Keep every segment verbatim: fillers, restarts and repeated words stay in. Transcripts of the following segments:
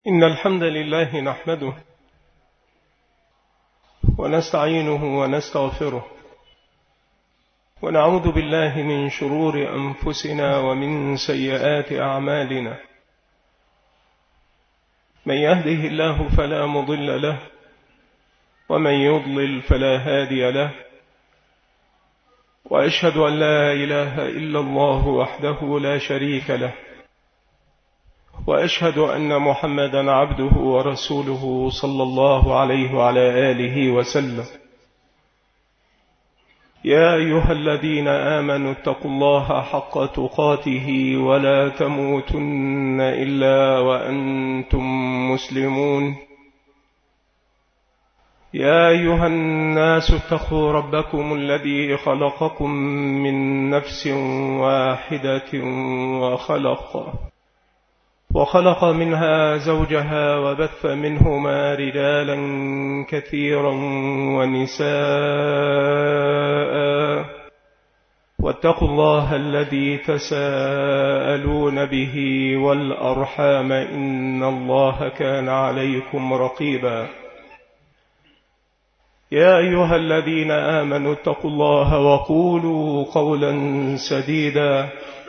إن الحمد لله نحمده ونستعينه ونستغفره ونعوذ بالله من شرور أنفسنا ومن سيئات أعمالنا. من يهده الله فلا مضل له ومن يضلل فلا هادي له، وأشهد أن لا إله إلا الله وحده لا شريك له، وأشهد أن محمدا عبده ورسوله صلى الله عليه وعلى آله وسلم. يا أيها الذين آمنوا اتقوا الله حق تقاته ولا تموتن إلا وأنتم مسلمون. يا أيها الناس اتقوا ربكم الذي خلقكم من نفس واحدة وخلق وخلق منها زوجها وبث منهما رجالا كثيرا ونساء، واتقوا الله الذي تساءلون به والأرحام إن الله كان عليكم رقيبا. يا أيها الذين آمنوا اتقوا الله وقولوا قولا سديدا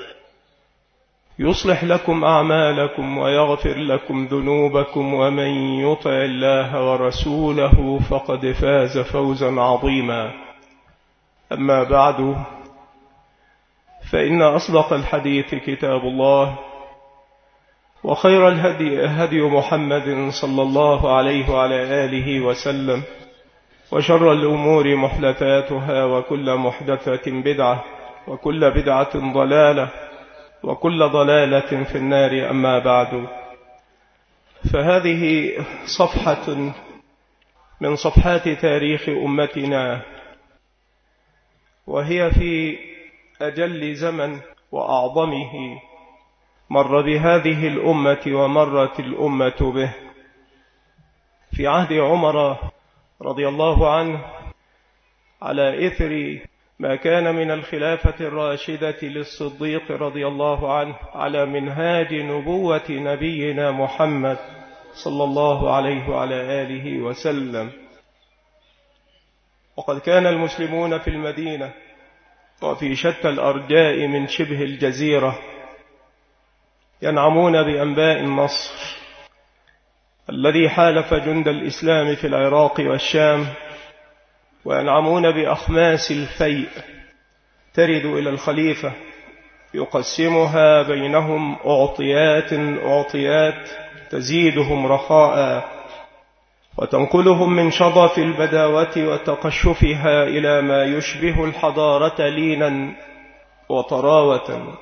يصلح لكم أعمالكم ويغفر لكم ذنوبكم، ومن يطع الله ورسوله فقد فاز فوزا عظيما. أما بعد، فإن أصدق الحديث كتاب الله، وخير الهدي هدي محمد صلى الله عليه وعلى آله وسلم، وشر الأمور محدثاتها، وكل محدثة بدعة، وكل بدعة ضلالة، وكل ضلالة في النار. أما بعد، فهذه صفحة من صفحات تاريخ أمتنا، وهي في أجل زمن وأعظمه مر بهذه الأمة ومرت الأمة به، في عهد عمر رضي الله عنه، على إثر ما كان من الخلافة الراشدة للصديق رضي الله عنه، على منهاج نبوة نبينا محمد صلى الله عليه وعلى آله وسلم. وقد كان المسلمون في المدينة وفي شتى الأرجاء من شبه الجزيرة ينعمون بأنباء النصر الذي حالف جند الإسلام في العراق والشام، وينعمون بأخماس الفيء ترد إلى الخليفة يقسمها بينهم أعطيات أعطيات تزيدهم رخاء، وتنقلهم من شظف البداوة وتقشفها إلى ما يشبه الحضارة لينا وطراوة.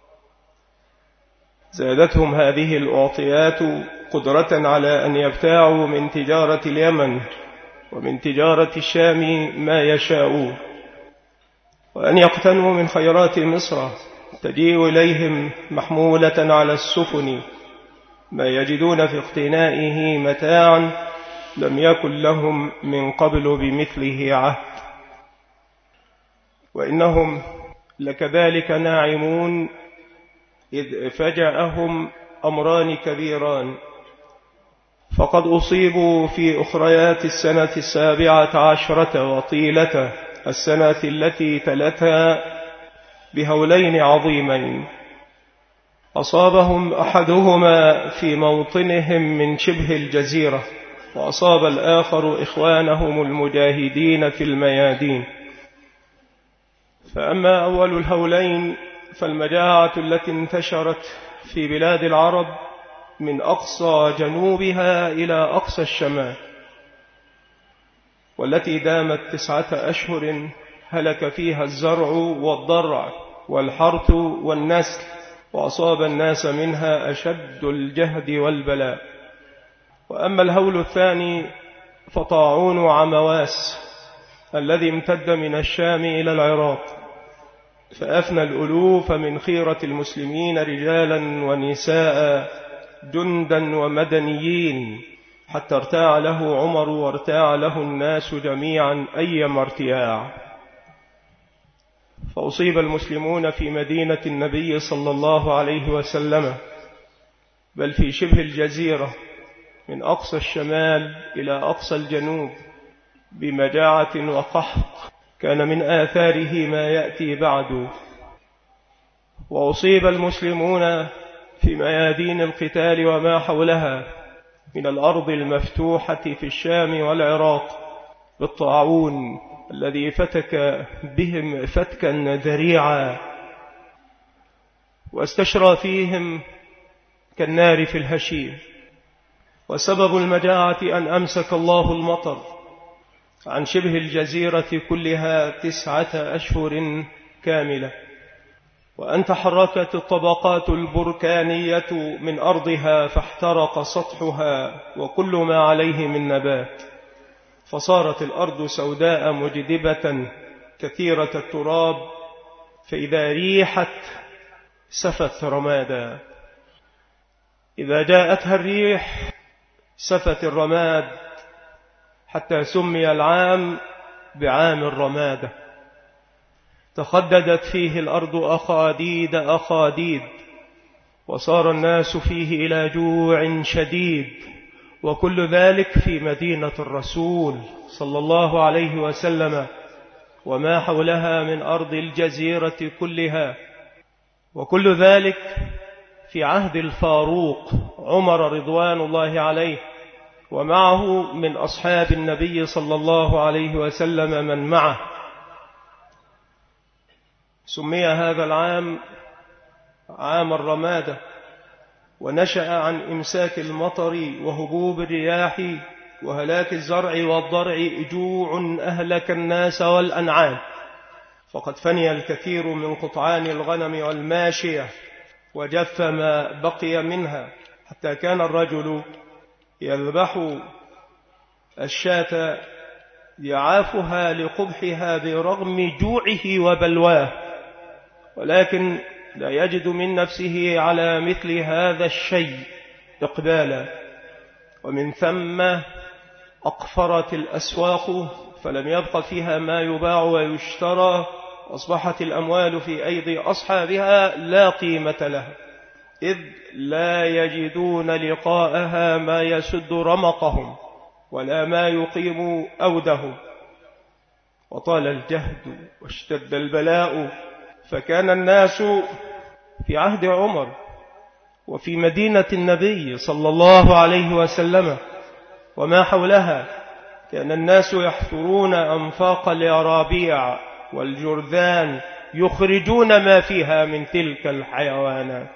زادتهم هذه الأعطيات قدرة على أن يبتاعوا من تجارة اليمن ومن تجارة الشام ما يشاءون، وأن يقتنوا من خيرات مصر تجيء إليهم محمولة على السفن ما يجدون في اقتنائه متاعا لم يكن لهم من قبل بمثله عهد. وإنهم لكذلك ناعمون إذ فجأهم أمران كبيران، فقد أصيبوا في أخريات السنة السابعة عشرة وطيلة السنة التي تلتها بهولين عظيمين. أصابهم أحدهما في موطنهم من شبه الجزيرة، وأصاب الآخر إخوانهم المجاهدين في الميادين. فأما أول الهولين فالمجاعة التي انتشرت في بلاد العرب من أقصى جنوبها إلى أقصى الشمال، والتي دامت تسعة أشهر هلك فيها الزرع والضرع والحرث والنسل، وأصاب الناس منها أشد الجهد والبلاء. وأما الهول الثاني فطاعون عمواس الذي امتد من الشام إلى العراق، فأفنى الألوف من خيرة المسلمين رجالا ونساء، جندا ومدنيين، حتى ارتاع له عمر وارتاع له الناس جميعا أيما ارتياع. فأصيب المسلمون في مدينة النبي صلى الله عليه وسلم، بل في شبه الجزيرة، من أقصى الشمال إلى أقصى الجنوب بمجاعة وقحط كان من آثاره ما يأتي بعد. وأصيب المسلمون في ميادين القتال وما حولها من الأرض المفتوحة في الشام والعراق بالطاعون الذي فتك بهم فتكا ذريعا واستشرى فيهم كالنار في الهشيم. وسبب المجاعة أن أمسك الله المطر عن شبه الجزيرة كلها تسعة أشهر كاملة، وأن تحركت الطبقات البركانية من أرضها فاحترق سطحها وكل ما عليه من نبات، فصارت الأرض سوداء مجدبة كثيرة التراب، فإذا ريحت سفت رمادا. إذا جاءتها الريح سفت الرماد حتى سمي العام بعام الرمادة. تخددت فيه الأرض أخاديد أخاديد، وصار الناس فيه إلى جوع شديد، وكل ذلك في مدينة الرسول صلى الله عليه وسلم وما حولها من أرض الجزيرة كلها، وكل ذلك في عهد الفاروق عمر رضوان الله عليه، ومعه من أصحاب النبي صلى الله عليه وسلم من معه. سمي هذا العام عام الرمادة، ونشأ عن إمساك المطر وهبوب الرياح وهلاك الزرع والضرع جوع أهلك الناس والأنعام، فقد فني الكثير من قطعان الغنم والماشية وجف ما بقي منها، حتى كان الرجل يذبح الشاة يعافها لقبحها برغم جوعه وبلواه، ولكن لا يجد من نفسه على مثل هذا الشيء إقبالا. ومن ثم أقفرت الأسواق فلم يبق فيها ما يباع ويشترى، أصبحت الأموال في أيدي أصحابها لا قيمة لها، إذ لا يجدون لقاءها ما يسد رمقهم ولا ما يقيم أودهم. وطال الجهد واشتد البلاء، فكان الناس في عهد عمر وفي مدينة النبي صلى الله عليه وسلم وما حولها كان الناس يحفرون أنفاق اليرابيع والجرذان يخرجون ما فيها من تلك الحيوانات.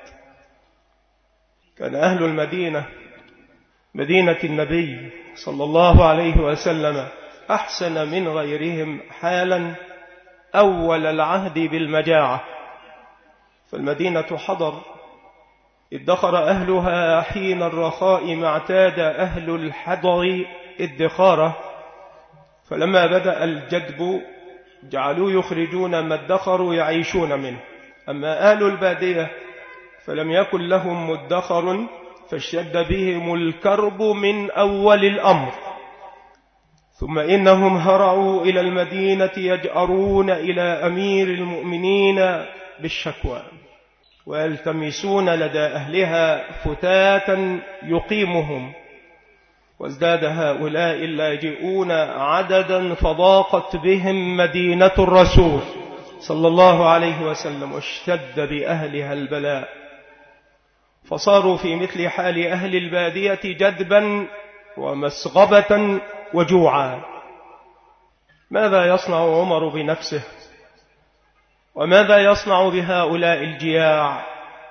كان أهل المدينة مدينة النبي صلى الله عليه وسلم أحسن من غيرهم حالا أول العهد بالمجاعة، فالمدينة حضر ادخر أهلها حين الرخاء ما اعتاد أهل الحضر ادخاره، فلما بدأ الجدب جعلوا يخرجون ما ادخروا يعيشون منه. أما أهل البادية فلم يكن لهم مدخر، فاشتد بهم الكرب من أول الأمر، ثم إنهم هرعوا إلى المدينة يجأرون إلى أمير المؤمنين بالشكوى ويلتمسون لدى أهلها فتاتا يقيمهم، وازداد هؤلاء اللاجئون عددا فضاقت بهم مدينة الرسول صلى الله عليه وسلم، واشتد بأهلها البلاء، فصاروا في مثل حال أهل البادية جدبا ومسغبة وجوعا. ماذا يصنع عمر بنفسه؟ وماذا يصنع بهؤلاء الجياع؟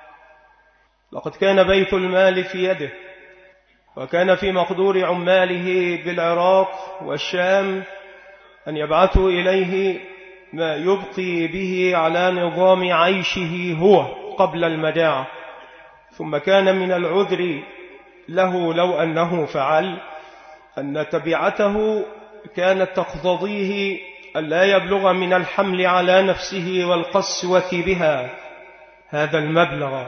لقد كان بيت المال في يده، وكان في مقدور عماله بالعراق والشام أن يبعثوا إليه ما يبقي به على نظام عيشه هو قبل المجاعة، ثم كان من العذر له لو أنه فعل أن تبعته كانت تقتضيه أن لا يبلغ من الحمل على نفسه والقسوة بها هذا المبلغ،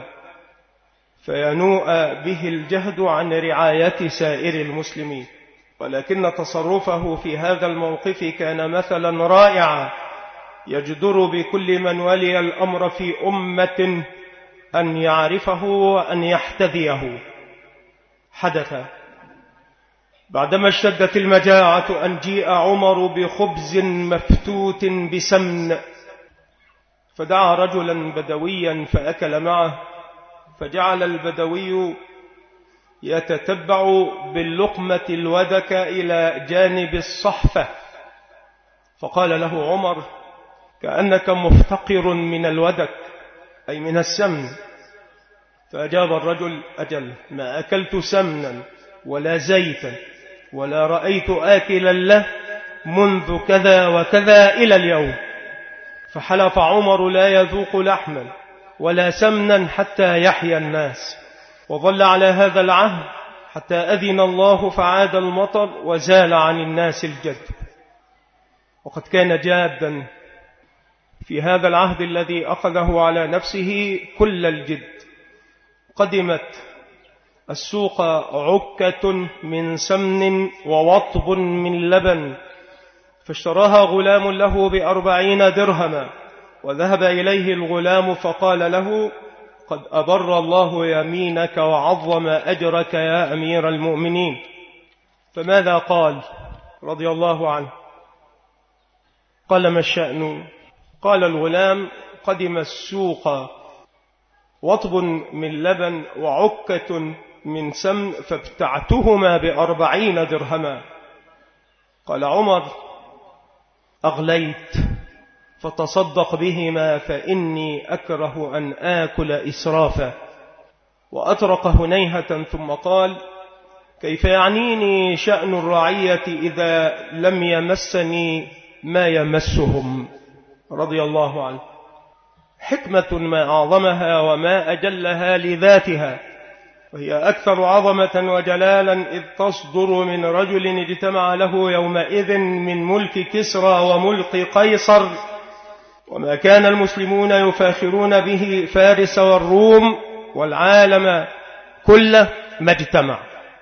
فينوء به الجهد عن رعاية سائر المسلمين. ولكن تصرفه في هذا الموقف كان مثلا رائعا يجدر بكل من ولي الأمر في أمة أن يعرفه وأن يحتذيه. حدث بعدما اشتدت المجاعة أن جيء عمر بخبز مفتوت بسمن، فدعا رجلا بدويا فأكل معه، فجعل البدوي يتتبع باللقمة الودك إلى جانب الصحفة، فقال له عمر: كأنك مفتقر من الودك، أي من السمن. فأجاب الرجل: أجل، ما أكلت سمنا ولا زيتا ولا رأيت آكلا له منذ كذا وكذا إلى اليوم. فحلف عمر لا يذوق لحما ولا سمنا حتى يحيا الناس، وظل على هذا العهد حتى أذن الله فعاد المطر وزال عن الناس الجد. وقد كان جادا في هذا العهد الذي أخذه على نفسه كل الجد. قدمت السوق عكة من سمن ووطب من لبن، فاشتراها غلام له بأربعين درهما، وذهب إليه الغلام فقال له: قد أبر الله يمينك وعظم أجرك يا أمير المؤمنين. فماذا قال رضي الله عنه؟ قال: ما الشأن؟ قال الغلام: قدم السوق وطب من لبن وعكة من سمن فابتعتهما بأربعين درهما. قال عمر: أغليت، فتصدق بهما فإني أكره أن آكل إسرافا. وأطرق هنيهة ثم قال: كيف يعنيني شأن الرعية إذا لم يمسني ما يمسهم؟ رضي الله عنه. حكمة ما أعظمها وما أجلها لذاتها، وهي أكثر عظمة وجلالا إذ تصدر من رجل اجتمع له يومئذ من ملك كسرى وملك قيصر، وما كان المسلمون يفاخرون به فارس والروم والعالم كله ما اجتمع.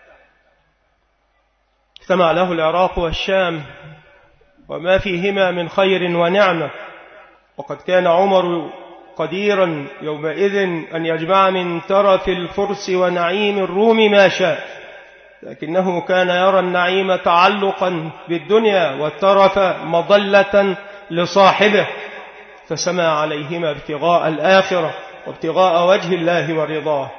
اجتمع له العراق والشام وما فيهما من خير ونعمة، وقد كان عمر قديرا يومئذ أن يجمع من ترف الفرس ونعيم الروم ما شاء، لكنه كان يرى النعيم تعلقا بالدنيا والترف مضلة لصاحبه، فسمى عليهما ابتغاء الآخرة وابتغاء وجه الله ورضاه.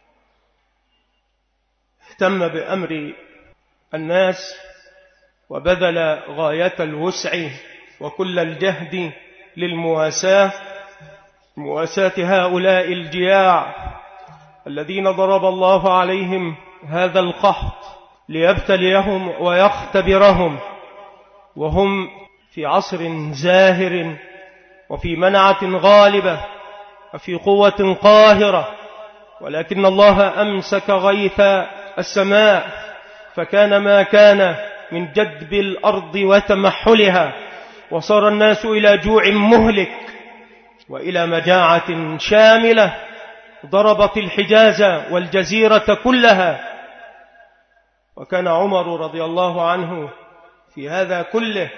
اهتم بأمر الناس وبذل غاية الوسع وكل الجهد للمواساة، مواساة هؤلاء الجياع الذين ضرب الله عليهم هذا القحط ليبتليهم ويختبرهم، وهم في عصر زاهر وفي منعة غالبة وفي قوة قاهرة، ولكن الله أمسك غيث السماء فكان ما كان من جدب الأرض وتمحلها، وصار الناس إلى جوع مهلك وإلى مجاعة شاملة ضربت الحجاز والجزيرة كلها. وكان عمر رضي الله عنه في هذا كله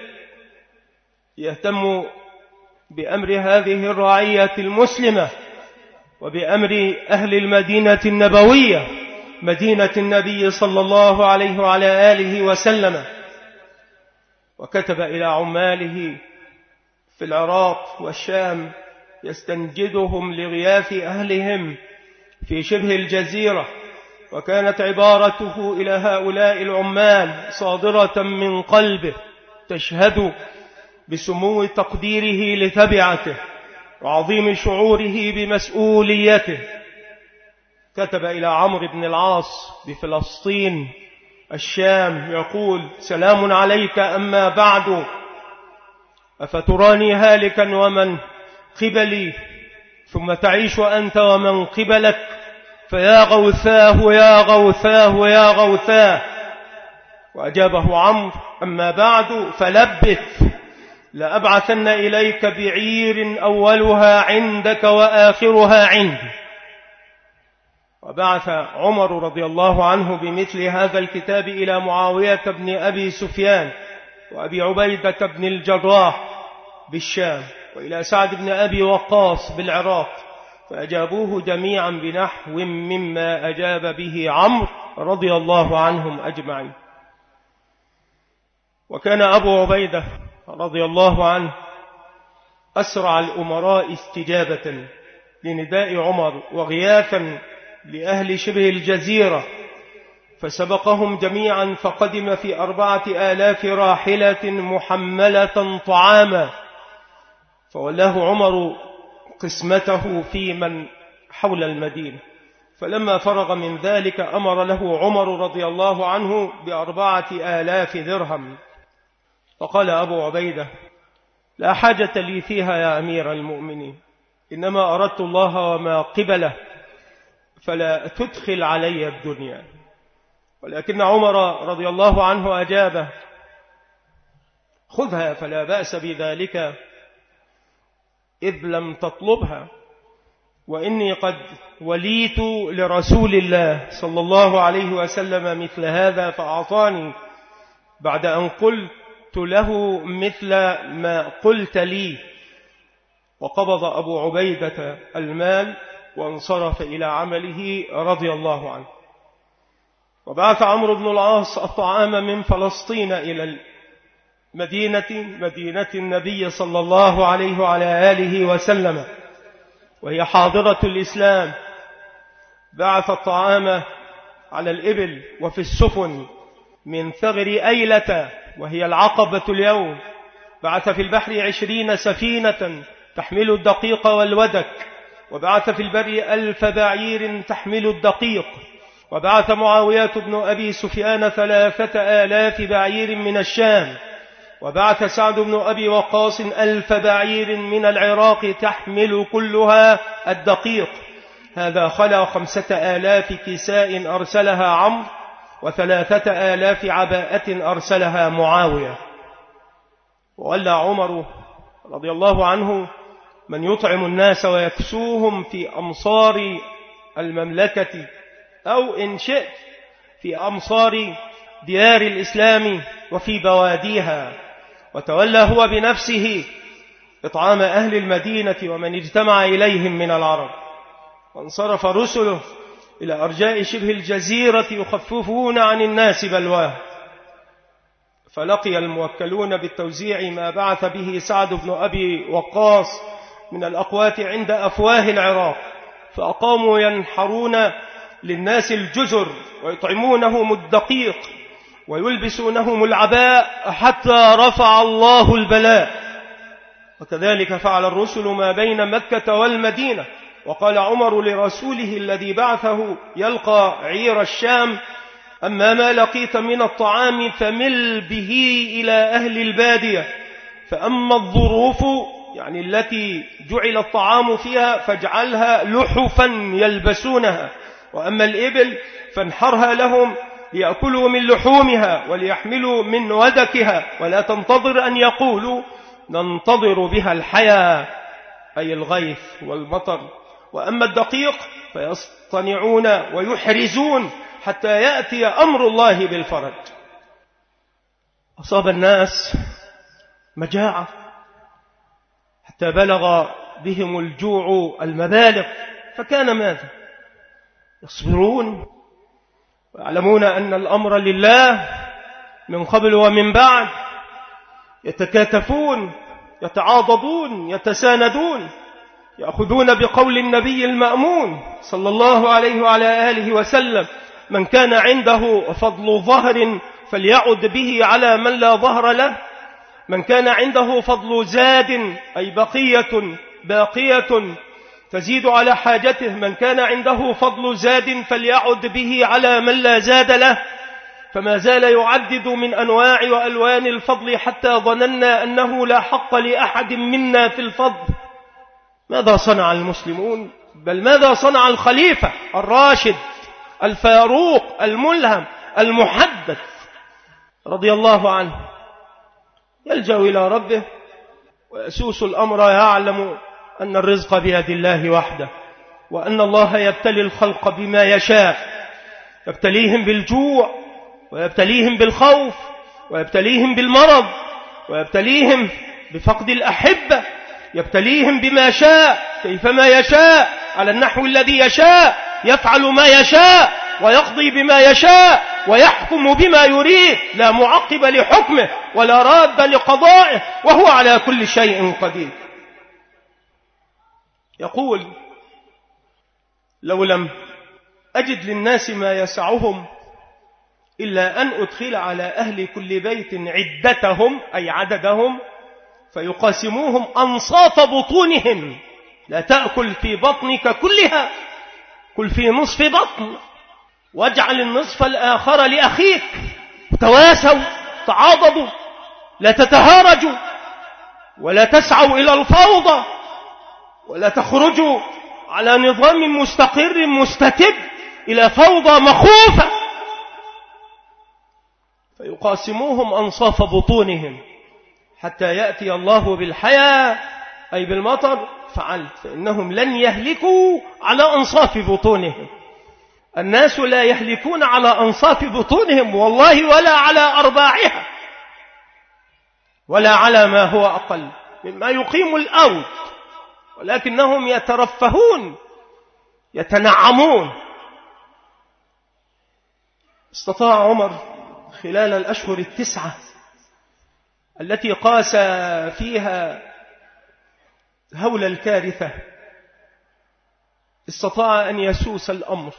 يهتم بأمر هذه الرعية المسلمة وبأمر أهل المدينة النبوية، مدينة النبي صلى الله عليه وعلى آله وسلم. وكتب إلى عماله في العراق والشام يستنجدهم لغياث أهلهم في شبه الجزيرة، وكانت عبارته إلى هؤلاء العمال صادرة من قلبه تشهد بسمو تقديره لتبعته وعظيم شعوره بمسؤوليته. كتب إلى عمرو بن العاص بفلسطين الشام يقول: سلام عليك، أما بعد، أفتراني هالكا ومن قبلي ثم تعيش أنت ومن قبلك؟ فيا غوثاه يا غوثاه يا غوثاه. وأجابه عمرو: أما بعد فلبث، لأبعثن إليك بعير أولها عندك وآخرها عندي. وبعث عمر رضي الله عنه بمثل هذا الكتاب إلى معاوية بن أبي سفيان وأبي عبيدة بن الجراح بالشام، وإلى سعد بن أبي وقاص بالعراق، فأجابوه جميعا بنحو مما أجاب به عمرو رضي الله عنهم أجمعين. وكان أبو عبيدة رضي الله عنه أسرع الأمراء استجابة لنداء عمر وغياثا لأهل شبه الجزيرة، فسبقهم جميعا فقدم في أربعة آلاف راحلة محملة طعاما، فولاه عمر قسمته في من حول المدينة. فلما فرغ من ذلك أمر له عمر رضي الله عنه بأربعة آلاف درهم، فقال أبو عبيدة: لا حاجة لي فيها يا أمير المؤمنين، إنما أردت الله وما قبله، فلا تدخل علي الدنيا. ولكن عمر رضي الله عنه أجابه: خذها فلا بأس بذلك إذ لم تطلبها، وإني قد وليت لرسول الله صلى الله عليه وسلم مثل هذا فأعطاني بعد أن قلت له مثل ما قلت لي. وقبض أبو عبيدة المال وانصرف إلى عمله رضي الله عنه. وبعث عمرو بن العاص الطعام من فلسطين إلى المدينة مدينة النبي صلى الله عليه وعلى آله وسلم، وهي حاضرة الإسلام. بعث الطعام على الإبل وفي السفن من ثغر أيلة وهي العقبة اليوم. بعث في البحر عشرين سفينة تحمل الدقيق والودك، وبعث في البر ألف بعير تحمل الدقيق. وبعث معاوية بن أبي سفيان ثلاثة آلاف بعير من الشام. وبعث سعد بن أبي وقاص ألف بعير من العراق تحمل كلها الدقيق. هذا خلا خمسة آلاف كساء أرسلها عمرو، وثلاثة آلاف عباءة أرسلها معاوية. وولى عمر رضي الله عنه من يطعم الناس ويكسوهم في أمصار المملكة، أو إن شئت في أمصار ديار الإسلام وفي بواديها. وتولى هو بنفسه إطعام أهل المدينة ومن اجتمع إليهم من العرب. وانصرف رسله إلى أرجاء شبه الجزيرة يخففون عن الناس بلواه. فلقي الموكلون بالتوزيع ما بعث به سعد بن أبي وقاص من الأقوات عند أفواه العراق، فأقاموا ينحرون للناس الجزر ويطعمونهم الدقيق ويلبسونهم العباء حتى رفع الله البلاء. وكذلك فعل الرسل ما بين مكة والمدينة. وقال عمر لرسوله الذي بعثه يلقى عير الشام: أما ما لقيت من الطعام فمل به إلى أهل البادية، فأما الظروف يعني التي جعل الطعام فيها فاجعلها لحفا يلبسونها، وأما الإبل فانحرها لهم ليأكلوا من لحومها وليحملوا من ودكها، ولا تنتظر أن يقولوا ننتظر بها الحياة أي الغيث والمطر. وأما الدقيق فيصطنعون ويحرزون حتى يأتي أمر الله بالفرج. أصاب الناس مجاعة حتى بلغ بهم الجوع المبالغ، فكان ماذا؟ يصبرون ويعلمون أن الأمر لله من قبل ومن بعد، يتكاتفون يتعاضدون يتساندون، يأخذون بقول النبي المأمون صلى الله عليه وعلى آله وسلم: من كان عنده فضل ظهر فليعد به على من لا ظهر له، من كان عنده فضل زاد أي بقية باقية تزيد على حاجته، من كان عنده فضل زاد فليعد به على من لا زاد له. فما زال يعدد من أنواع وألوان الفضل حتى ظننا أنه لا حق لأحد منا في الفضل. ماذا صنع المسلمون؟ بل ماذا صنع الخليفة الراشد الفاروق الملهم المحدث رضي الله عنه؟ يلجأ إلى ربه ويسوس الأمر، يعلم أن الرزق بيد الله وحده، وأن الله يبتلي الخلق بما يشاء، يبتليهم بالجوع ويبتليهم بالخوف ويبتليهم بالمرض ويبتليهم بفقد الأحبة، يبتليهم بما شاء كيفما يشاء على النحو الذي يشاء، يفعل ما يشاء ويقضي بما يشاء. ويحكم بما يريد، لا معقب لحكمه ولا راد لقضائه، وهو على كل شيء قدير. يقول: لو لم أجد للناس ما يسعهم إلا أن أدخل على أهل كل بيت عدتهم، أي عددهم، فيقاسموهم أنصاف بطونهم. لا تأكل في بطنك كلها، كل في نصف بطن، واجعل النصف الآخر لأخيك، تواسوا تعاضدوا، لا تتهارجوا ولا تسعوا إلى الفوضى، ولا تخرجوا على نظام مستقر مستتب إلى فوضى مخوفة. فيقاسموهم أنصاف بطونهم حتى يأتي الله بالحياة، أي بالمطر، فعلت، فإنهم لن يهلكوا على أنصاف بطونهم. الناس لا يهلكون على أنصاف بطونهم والله، ولا على أرباعها، ولا على ما هو أقل مما يقيم الأود، ولكنهم يترفهون يتنعمون. استطاع عمر خلال الأشهر التسعة التي قاس فيها هول الكارثة، استطاع أن يسوس الأمر،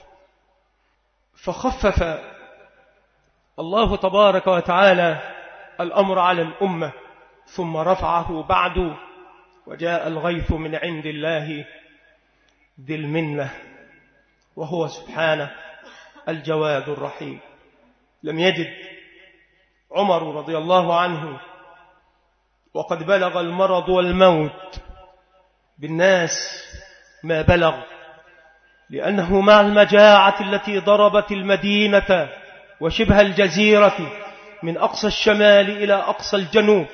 فخفف الله تبارك وتعالى الأمر على الأمة، ثم رفعه بعد، وجاء الغيث من عند الله ذي المنة، وهو سبحانه الجواد الرحيم. لم يجد عمر رضي الله عنه وقد بلغ المرض والموت بالناس ما بلغ، لأنه مع المجاعة التي ضربت المدينة وشبه الجزيرة من أقصى الشمال إلى أقصى الجنوب،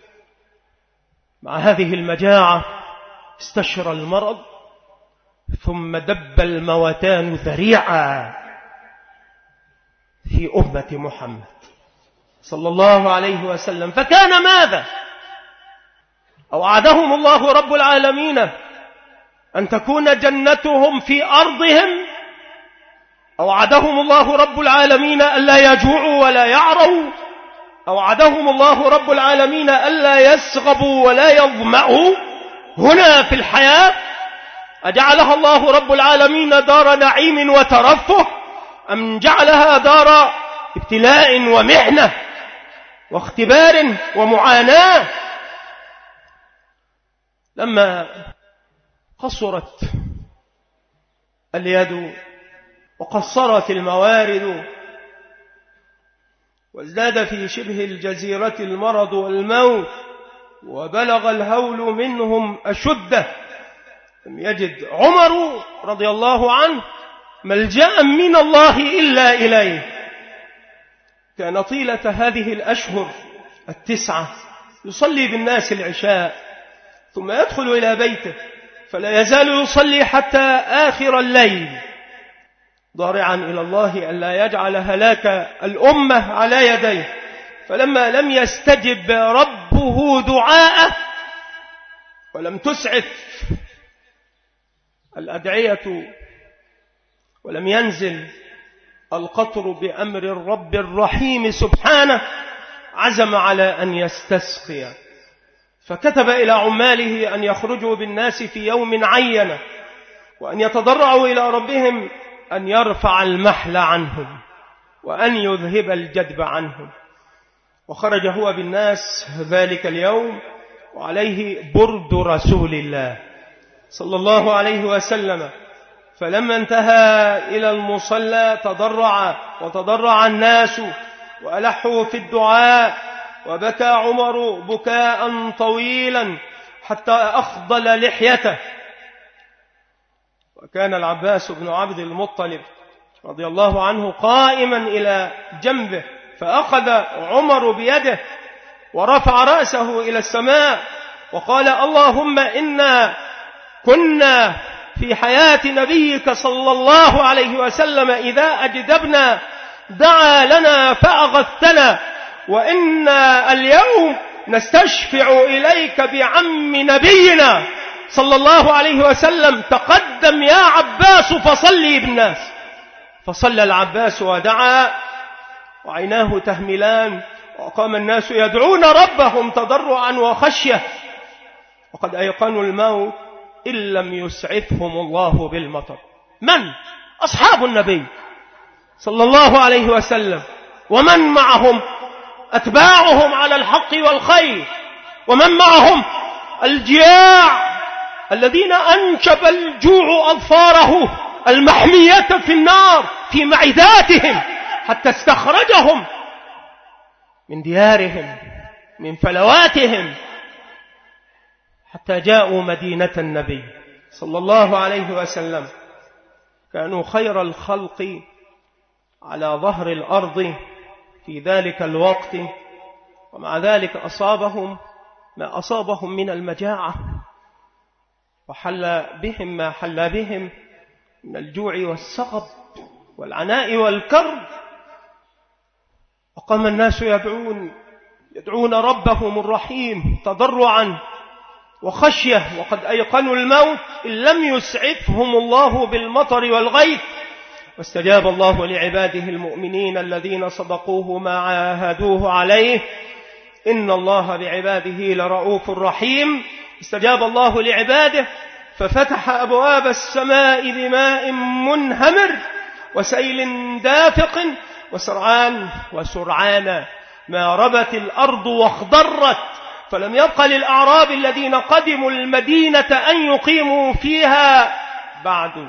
مع هذه المجاعة استشرى المرض، ثم دب الموتان ذريعا في أمة محمد صلى الله عليه وسلم. فكان ماذا؟ أوعدهم الله رب العالمين أن تكون جنتهم في أرضهم، أوعدهم الله رب العالمين ألا يجوعوا ولا يعروا، أوعدهم الله رب العالمين ألا يسغبوا ولا يظمأوا هنا في الحياة. أجعلها الله رب العالمين دار نعيم وترفه، أم جعلها دار ابتلاء ومحنة واختبار ومعاناة؟ لما قصرت اليد وقصرت الموارد وازداد في شبه الجزيرة المرض والموت وبلغ الهول منهم أشده، لم يجد عمر رضي الله عنه ملجأ من الله إلا إليه. كان طيلة هذه الأشهر التسعة يصلي بالناس العشاء، ثم يدخل إلى بيته فلا يزال يصلي حتى آخر الليل، ضارعا إلى الله ألا يجعل هلاك الأمة على يديه. فلما لم يستجب ربه دعاءه ولم تسعف الأدعية ولم ينزل القطر بأمر الرب الرحيم سبحانه، عزم على أن يستسقي، فكتب إلى عماله أن يخرجوا بالناس في يوم عين، وأن يتضرعوا إلى ربهم أن يرفع المحل عنهم وأن يذهب الجدب عنهم. وخرج هو بالناس ذلك اليوم وعليه برد رسول الله صلى الله عليه وسلم، فلما انتهى إلى المصلى تضرع وتضرع الناس وألحوا في الدعاء، وبكى عمر بكاء طويلا حتى أخضل لحيته. وكان العباس بن عبد المطلب رضي الله عنه قائما إلى جنبه، فأخذ عمر بيده ورفع رأسه إلى السماء وقال: اللهم إنا كنا في حياة نبيك صلى الله عليه وسلم إذا أجدبنا دعا لنا فأغثنا، وإنا اليوم نستشفع إليك بعم نبينا صلى الله عليه وسلم، تقدم يا عباس فصلي بالناس. فصلى العباس ودعا، وعيناه تهملان، وقام الناس يدعون ربهم تضرعا وخشية، وقد أيقنوا الموت إن لم يسعفهم الله بالمطر. من؟ أصحاب النبي صلى الله عليه وسلم، ومن معهم؟ أتباعهم على الحق والخير، ومن معهم؟ الجياع الذين أنشب الجوع أظفاره المحمية في النار في معداتهم حتى استخرجهم من ديارهم من فلواتهم حتى جاءوا مدينة النبي صلى الله عليه وسلم. كانوا خير الخلق على ظهر الأرض في ذلك الوقت، ومع ذلك أصابهم ما أصابهم من المجاعة، وحل بهم ما حل بهم من الجوع والسقط والعناء والكرب. وقام الناس يدعون يدعون ربهم الرحيم تضرعا وخشية، وقد أيقنوا الموت إن لم يسعفهم الله بالمطر والغيث. واستجاب الله لعباده المؤمنين الذين صدقوه ما عاهدوه عليه، إن الله بعباده لرؤوف رحيم. استجاب الله لعباده ففتح أبواب السماء بماء منهمر وسيل دافق وسرعان وسرعان ما ربت الأرض واخضرت، فلم يبق للأعراب الذين قدموا المدينة أن يقيموا فيها بعد.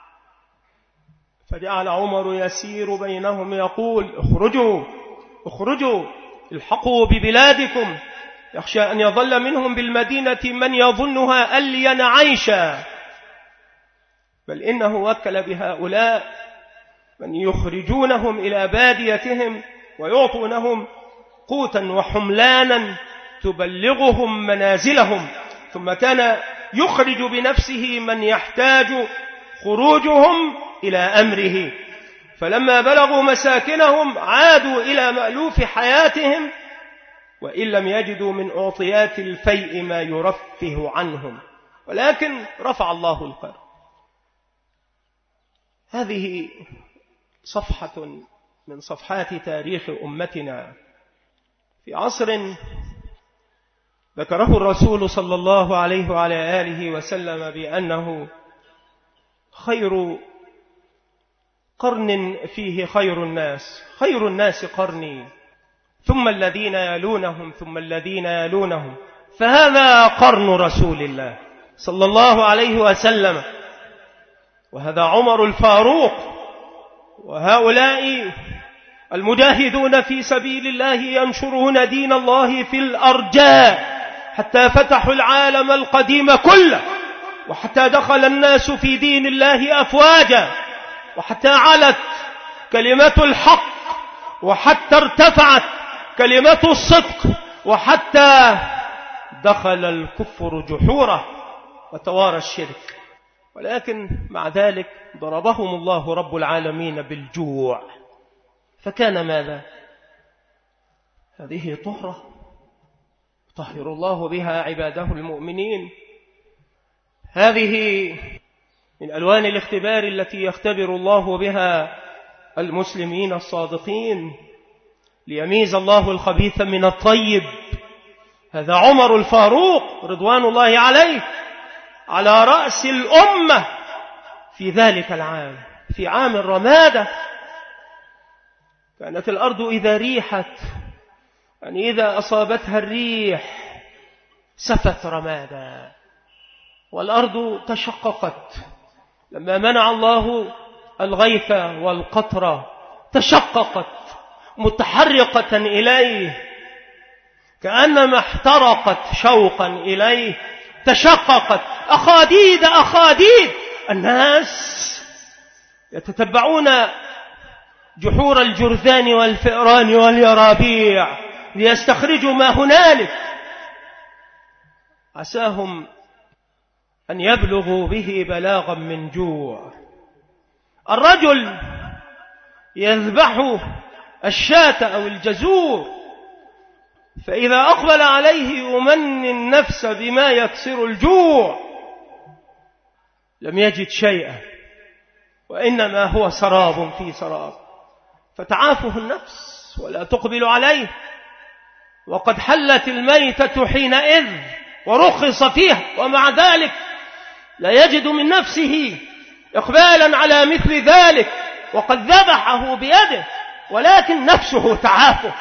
فجعل عمر يسير بينهم يقول: اخرجوا اخرجوا الحقوا ببلادكم، يخشى أن يظل منهم بالمدينة من يظنها ألين عيشا، بل إنه وكل بهؤلاء من يخرجونهم إلى باديتهم ويعطونهم قوتا وحملانا تبلغهم منازلهم، ثم كان يخرج بنفسه من يحتاج خروجهم إلى أمره. فلما بلغوا مساكنهم عادوا إلى مألوف حياتهم، وإن لم يجدوا من أعطيات الفيء ما يرفه عنهم، ولكن رفع الله القرب. هذه صفحة من صفحات تاريخ أمتنا في عصر ذكره الرسول صلى الله عليه وعلى آله وسلم بأنه خير قرن فيه خير الناس، خير الناس قرني ثم الذين يلونهم ثم الذين يلونهم، فهذا قرن رسول الله صلى الله عليه وسلم، وهذا عمر الفاروق، وهؤلاء المجاهدون في سبيل الله ينشرون دين الله في الأرجاء حتى فتحوا العالم القديم كله، وحتى دخل الناس في دين الله أفواجا، وحتى علت كلمة الحق، وحتى ارتفعت كلمة الصدق، وحتى دخل الكفر جحوره وتوارى الشرك. ولكن مع ذلك ضربهم الله رب العالمين بالجوع، فكان ماذا؟ هذه طهرة طهر الله بها عباده المؤمنين، هذه من ألوان الاختبار التي يختبر الله بها المسلمين الصادقين ليميز الله الخبيث من الطيب. هذا عمر الفاروق رضوان الله عليه على رأس الأمة في ذلك العام، في عام الرمادة. كانت الأرض إذا ريحت، يعني إذا أصابتها الريح سفت رمادا، والأرض تشققت لما منع الله الغيث والقطر، تشققت متحرقة إليه كأنما احترقت شوقا إليه، تشققت أخاديد أخاديد. الناس يتتبعون جحور الجرذان والفئران واليرابيع ليستخرجوا ما هنالك، عساهم أن يبلغوا به بلاغا من جوع. الرجل يذبح الشاة أو الجزور، فإذا أقبل عليه يمني النفس بما يكسر الجوع، لم يجد شيئا، وإنما هو سراب في سراب، فتعافه النفس ولا تقبل عليه، وقد حلت الميتة حينئذ ورخص فيها، ومع ذلك لا يجد من نفسه إقبالا على مثل ذلك، وقد ذبحه بيده، ولكن نفسه تعافه.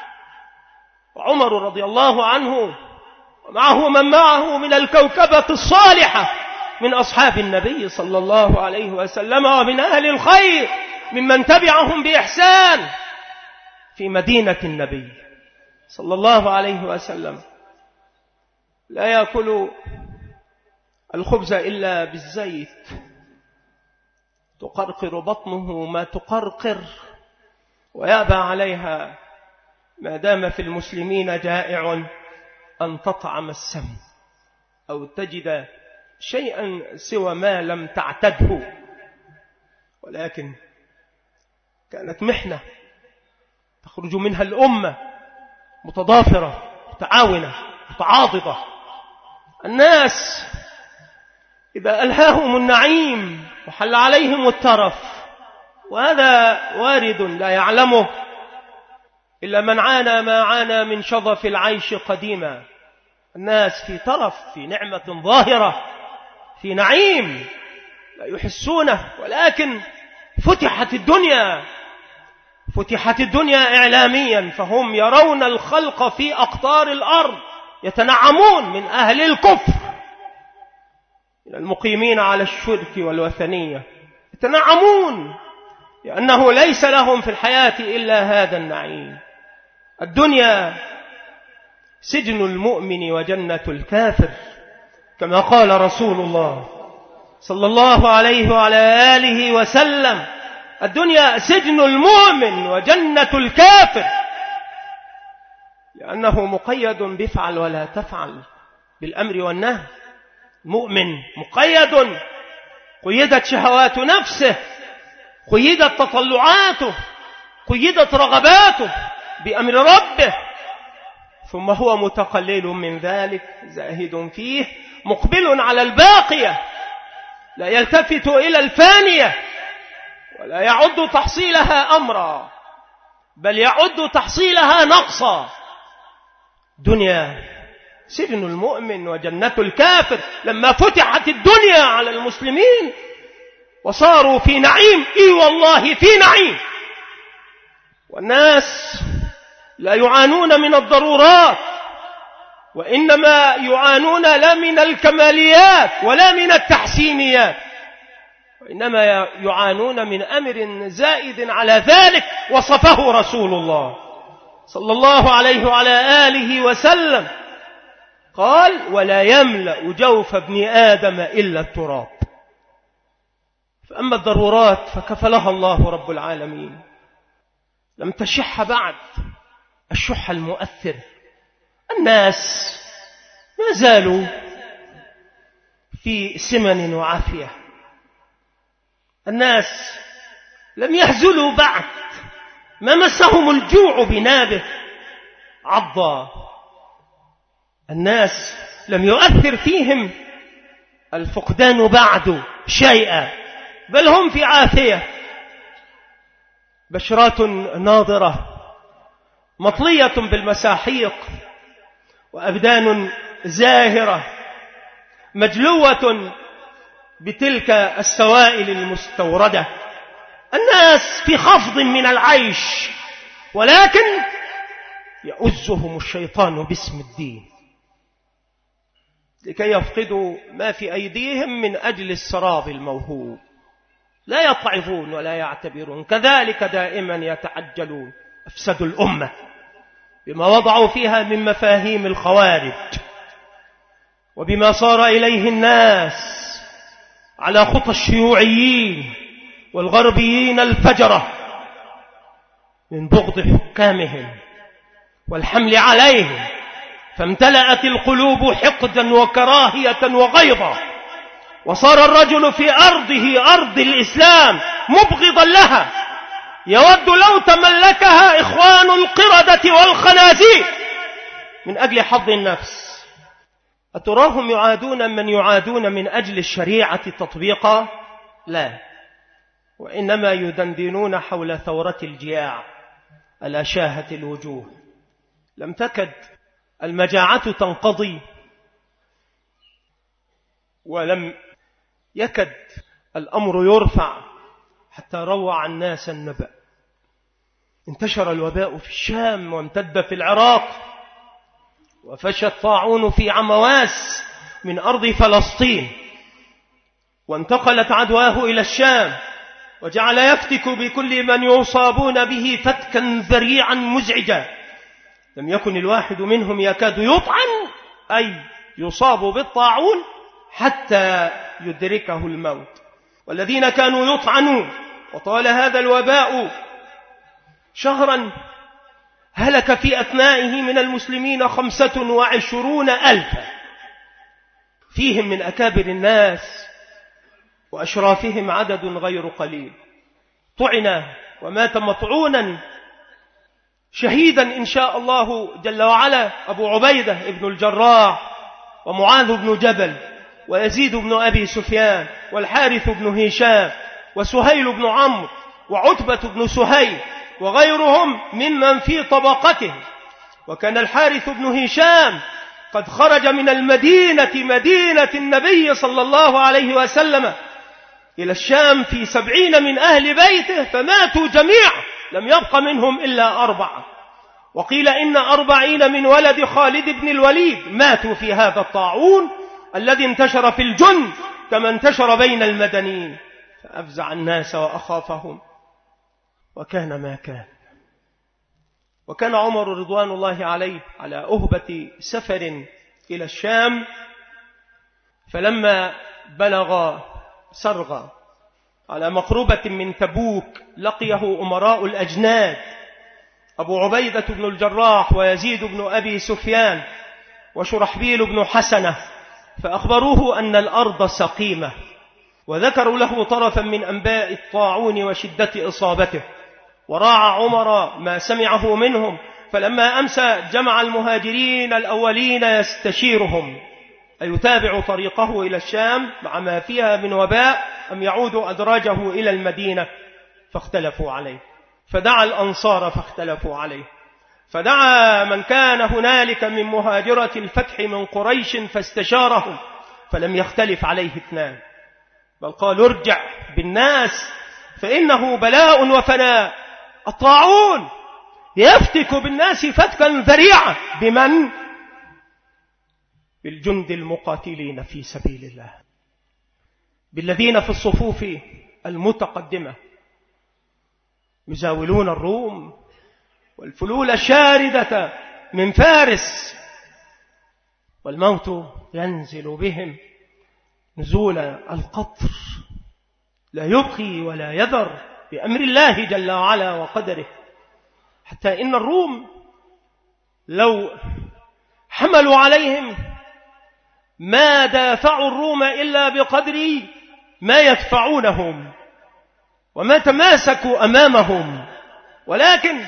وعمر رضي الله عنه ومعه من معه من الكوكبة الصالحة من أصحاب النبي صلى الله عليه وسلم ومن أهل الخير ممن تبعهم بإحسان في مدينة النبي صلى الله عليه وسلم، لا يأكل الخبز إلا بالزيت، تقرقر بطنه ما تقرقر، ويأبى عليها ما دام في المسلمين جائع أن تطعم السم أو تجد شيئا سوى ما لم تعتده. ولكن كانت محنة تخرج منها الأمة متضافرة متعاونة متعاضدة. الناس إذا ألهاهم النعيم وحل عليهم الترف، وهذا وارد لا يعلمه إلا من عانى ما عانى من شظف العيش قديما. الناس في ترف، في نعمة ظاهرة، في نعيم لا يحسونه، ولكن فتحت الدنيا فتحت الدنيا إعلاميا، فهم يرون الخلق في أقطار الأرض يتنعمون من أهل الكفر، من المقيمين على الشرك والوثنية، يتنعمون لأنه ليس لهم في الحياة إلا هذا النعيم. الدنيا سجن المؤمن وجنة الكافر، كما قال رسول الله صلى الله عليه وعلى آله وسلم: الدنيا سجن المؤمن وجنة الكافر، لأنه مقيد بفعل ولا تفعل، بالأمر والنهي. مؤمن مقيد، قيدت شهوات نفسه، قيدت تطلعاته، قيدت رغباته بأمر ربه، ثم هو متقلل من ذلك زاهد فيه، مقبل على الباقية، لا يلتفت إلى الفانية، ولا يعد تحصيلها أمرا، بل يعد تحصيلها نقصا. دنيا سجن المؤمن وجنة الكافر. لما فتحت الدنيا على المسلمين وصاروا في نعيم، إي والله في نعيم، والناس لا يعانون من الضرورات، وإنما يعانون لا من الكماليات ولا من التحسينيات، وإنما يعانون من أمر زائد على ذلك وصفه رسول الله صلى الله عليه وعلى آله وسلم، قال: ولا يملأ جوف ابن آدم إلا التراب. فأما الضرورات فكفلها الله رب العالمين، لم تشح بعد الشح المؤثر. الناس ما زالوا في سمن وعافية، الناس لم يهزلوا بعد، ما مسهم الجوع بنابه عضا. الناس لم يؤثر فيهم الفقدان بعد شيئا، بل هم في عافية. بشرات ناضرة مطلية بالمساحيق، وأبدان زاهرة مجلوة بتلك السوائل المستوردة. الناس في خفض من العيش، ولكن يؤزهم الشيطان باسم الدين لكي يفقدوا ما في أيديهم من أجل السراب الموهوب. لا يطعفون ولا يعتبرون، كذلك دائما يتعجلون. أفسدوا الأمة بما وضعوا فيها من مفاهيم الخوارج، وبما صار إليه الناس على خطى الشيوعيين والغربيين الفجرة من بغض حكامهم والحمل عليهم، فامتلأت القلوب حقدا وكراهية وغيظا، وصار الرجل في أرضه أرض الإسلام مبغضا لها، يود لو تملكها إخوان القردة والخنازير من أجل حظ النفس. أتراهم يعادون من يعادون من أجل الشريعة تطبيقا؟ لا، وإنما يدندنون حول ثورة الجياع على شاهة الوجوه. لم تكد المجاعة تنقضي، ولم يكد الأمر يرفع حتى روع الناس النبأ. انتشر الوباء في الشام وامتد في العراق، وفشى الطاعون في عمواس من أرض فلسطين، وانتقلت عدواه إلى الشام، وجعل يفتك بكل من يصابون به فتكا ذريعا مزعجا. لم يكن الواحد منهم يكاد يطعن أي يصاب بالطاعون حتى يدركه الموت. والذين كانوا يطعنون وطال هذا الوباء شهرا هلك في أثنائه من المسلمين خمسة وعشرون ألفا، فيهم من أكابر الناس وأشرافهم عدد غير قليل. طعن ومات مطعونا شهيدا إن شاء الله جل وعلا أبو عبيدة ابن الجراح، ومعاذ بن جبل، ويزيد بن أبي سفيان، والحارث بن هشام، وسهيل بن عمرو، وعتبة بن سهيل، وغيرهم ممن في طبقته. وكان الحارث بن هشام قد خرج من المدينة مدينة النبي صلى الله عليه وسلم إلى الشام في سبعين من أهل بيته فماتوا جميعا، لم يبق منهم إلا أربعة. وقيل إن أربعين من ولد خالد بن الوليد ماتوا في هذا الطاعون الذي انتشر في الجند كما انتشر بين المدنيين، فأفزع الناس وأخافهم، وكان ما كان. وكان عمر رضوان الله عليه على أهبة سفر إلى الشام، فلما بلغ سرغا على مقربة من تبوك لقيه أمراء الأجناد أبو عبيدة بن الجراح، ويزيد بن أبي سفيان، وشرحبيل بن حسنة، فأخبروه أن الأرض سقيمة، وذكروا له طرفا من أنباء الطاعون وشدة إصابته. وراعى عمر ما سمعه منهم، فلما أمسى جمع المهاجرين الأولين يستشيرهم أيتابع طريقه إلى الشام مع ما فيها من وباء أم يعود أدراجه إلى المدينة، فاختلفوا عليه. فدعا الأنصار فاختلفوا عليه، فدعا من كان هنالك من مهاجرة الفتح من قريش فاستشارهم، فلم يختلف عليه اثنان، بل قالوا ارجع بالناس فإنه بلاء وفناء. الطاعون يفتك بالناس فتكا ذريعا، بمن؟ بالجند المقاتلين في سبيل الله، بالذين في الصفوف المتقدمة يزاولون الروم والفلول الشاردة من فارس، والموت ينزل بهم نزول القطر، لا يبقي ولا يذر بأمر الله جل وعلا وقدره. حتى إن الروم لو حملوا عليهم ما دافعوا الروم إلا بقدر ما يدفعونهم وما تماسكوا أمامهم، ولكن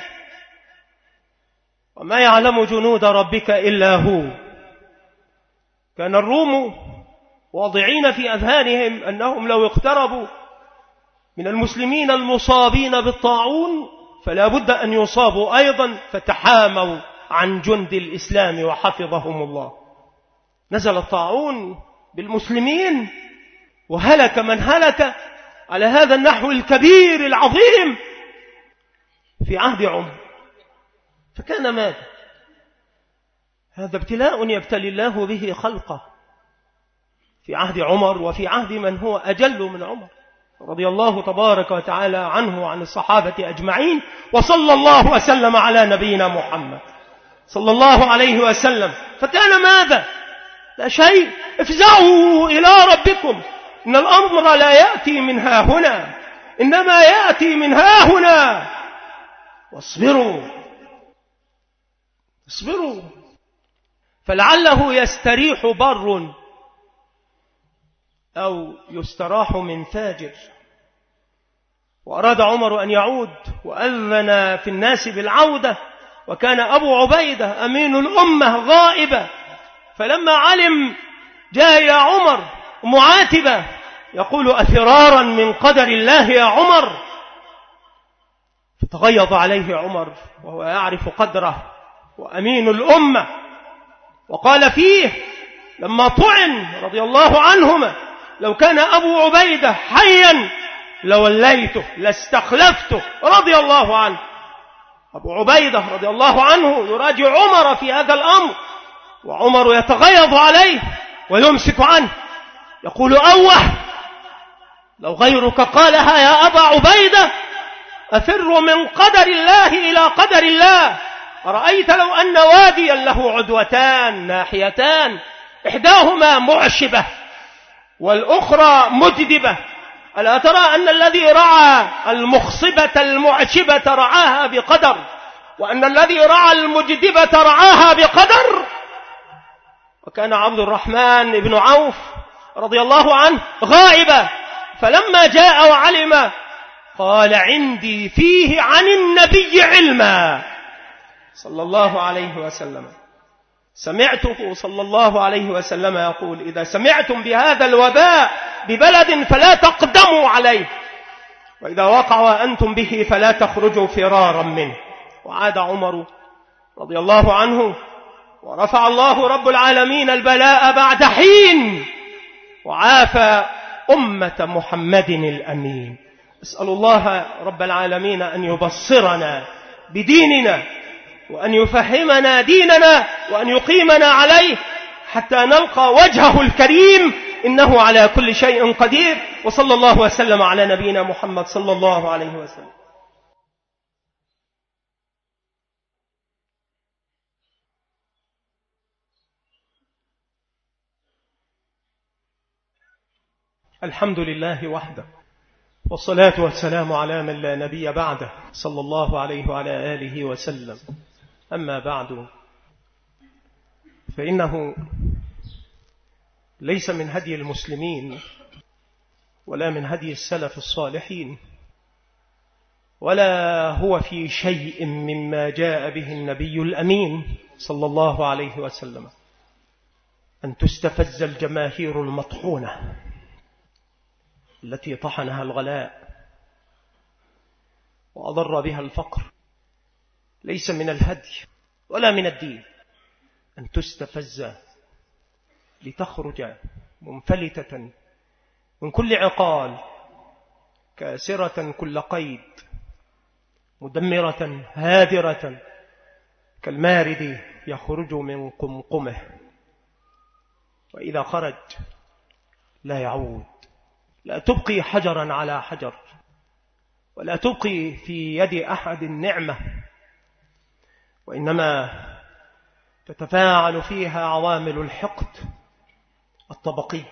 وما يعلم جنود ربك إلا هو. كان الروم واضعين في أذهانهم أنهم لو اقتربوا من المسلمين المصابين بالطاعون فلا بد أن يصابوا أيضا، فتحاموا عن جند الإسلام وحفظهم الله. نزل الطاعون بالمسلمين وهلك من هلك على هذا النحو الكبير العظيم في عهد عمر. فكان ماذا؟ هذا ابتلاء يبتلي الله به خلقه في عهد عمر وفي عهد من هو أجل من عمر رضي الله تبارك وتعالى عنه وعن الصحابة أجمعين. وصلى الله وسلم على نبينا محمد صلى الله عليه وسلم. فكان ماذا؟ لا شيء. افزعوا إلى ربكم، إن الأمر لا يأتي من ها هنا، إنما يأتي من ها هنا. واصبروا اصبروا فلعله يستريح بر أو يستراح من فاجر. وأراد عمر أن يعود وأذن في الناس بالعودة، وكان أبو عبيدة أمين الأمة غائبة. فلما علم جاء إلى عمر معاتبة يقول أفرارا من قدر الله يا عمر؟ فتغيظ عليه عمر وهو يعرف قدره وأمين الأمة، وقال فيه لما طعن رضي الله عنهما: لو كان أبو عبيدة حيا لوليته لاستخلفته، رضي الله عنه. أبو عبيدة رضي الله عنه يراجع عمر في هذا الأمر، وعمر يتغيظ عليه ويمسك عنه، يقول: أوه، لو غيرك قالها يا أبا عبيدة أفر من قدر الله إلى قدر الله. أرأيت لو أن واديا له عدوتان ناحيتان، إحداهما معشبة والأخرى مجدبة، ألا ترى أن الذي رعى المخصبة المعشبة رعاها بقدر، وأن الذي رعى المجدبة رعاها بقدر؟ وكان عبد الرحمن بن عوف رضي الله عنه غائبا، فلما جاء وعلم قال: عندي فيه عن النبي علما صلى الله عليه وسلم. سمعته صلى الله عليه وسلم يقول: إذا سمعتم بهذا الوباء ببلد فلا تقدموا عليه، وإذا وقع وأنتم به فلا تخرجوا فرارا منه. وعاد عمر رضي الله عنه، ورفع الله رب العالمين البلاء بعد حين، وعافى أمة محمد الأمين. أسأل الله رب العالمين أن يبصرنا بديننا، وأن يفهمنا ديننا، وأن يقيمنا عليه حتى نلقى وجهه الكريم، إنه على كل شيء قدير. وصلى الله وسلم على نبينا محمد صلى الله عليه وسلم. الحمد لله وحده، والصلاة والسلام على من لا نبي بعده، صلى الله عليه وعلى آله وسلم. أما بعد، فإنه ليس من هدي المسلمين ولا من هدي السلف الصالحين، ولا هو في شيء مما جاء به النبي الأمين صلى الله عليه وسلم أن تستفز الجماهير المطحونة التي طحنها الغلاء وأضر بها الفقر. ليس من الهدي ولا من الدين أن تستفز لتخرج منفلتة من كل عقال، كاسرة كل قيد، مدمرة هادرة كالمارد يخرج من قمقمه، وإذا خرج لا يعود. لا تبقي حجرا على حجر، ولا تبقي في يد أحد نعمة، وإنما تتفاعل فيها عوامل الحقد الطبقي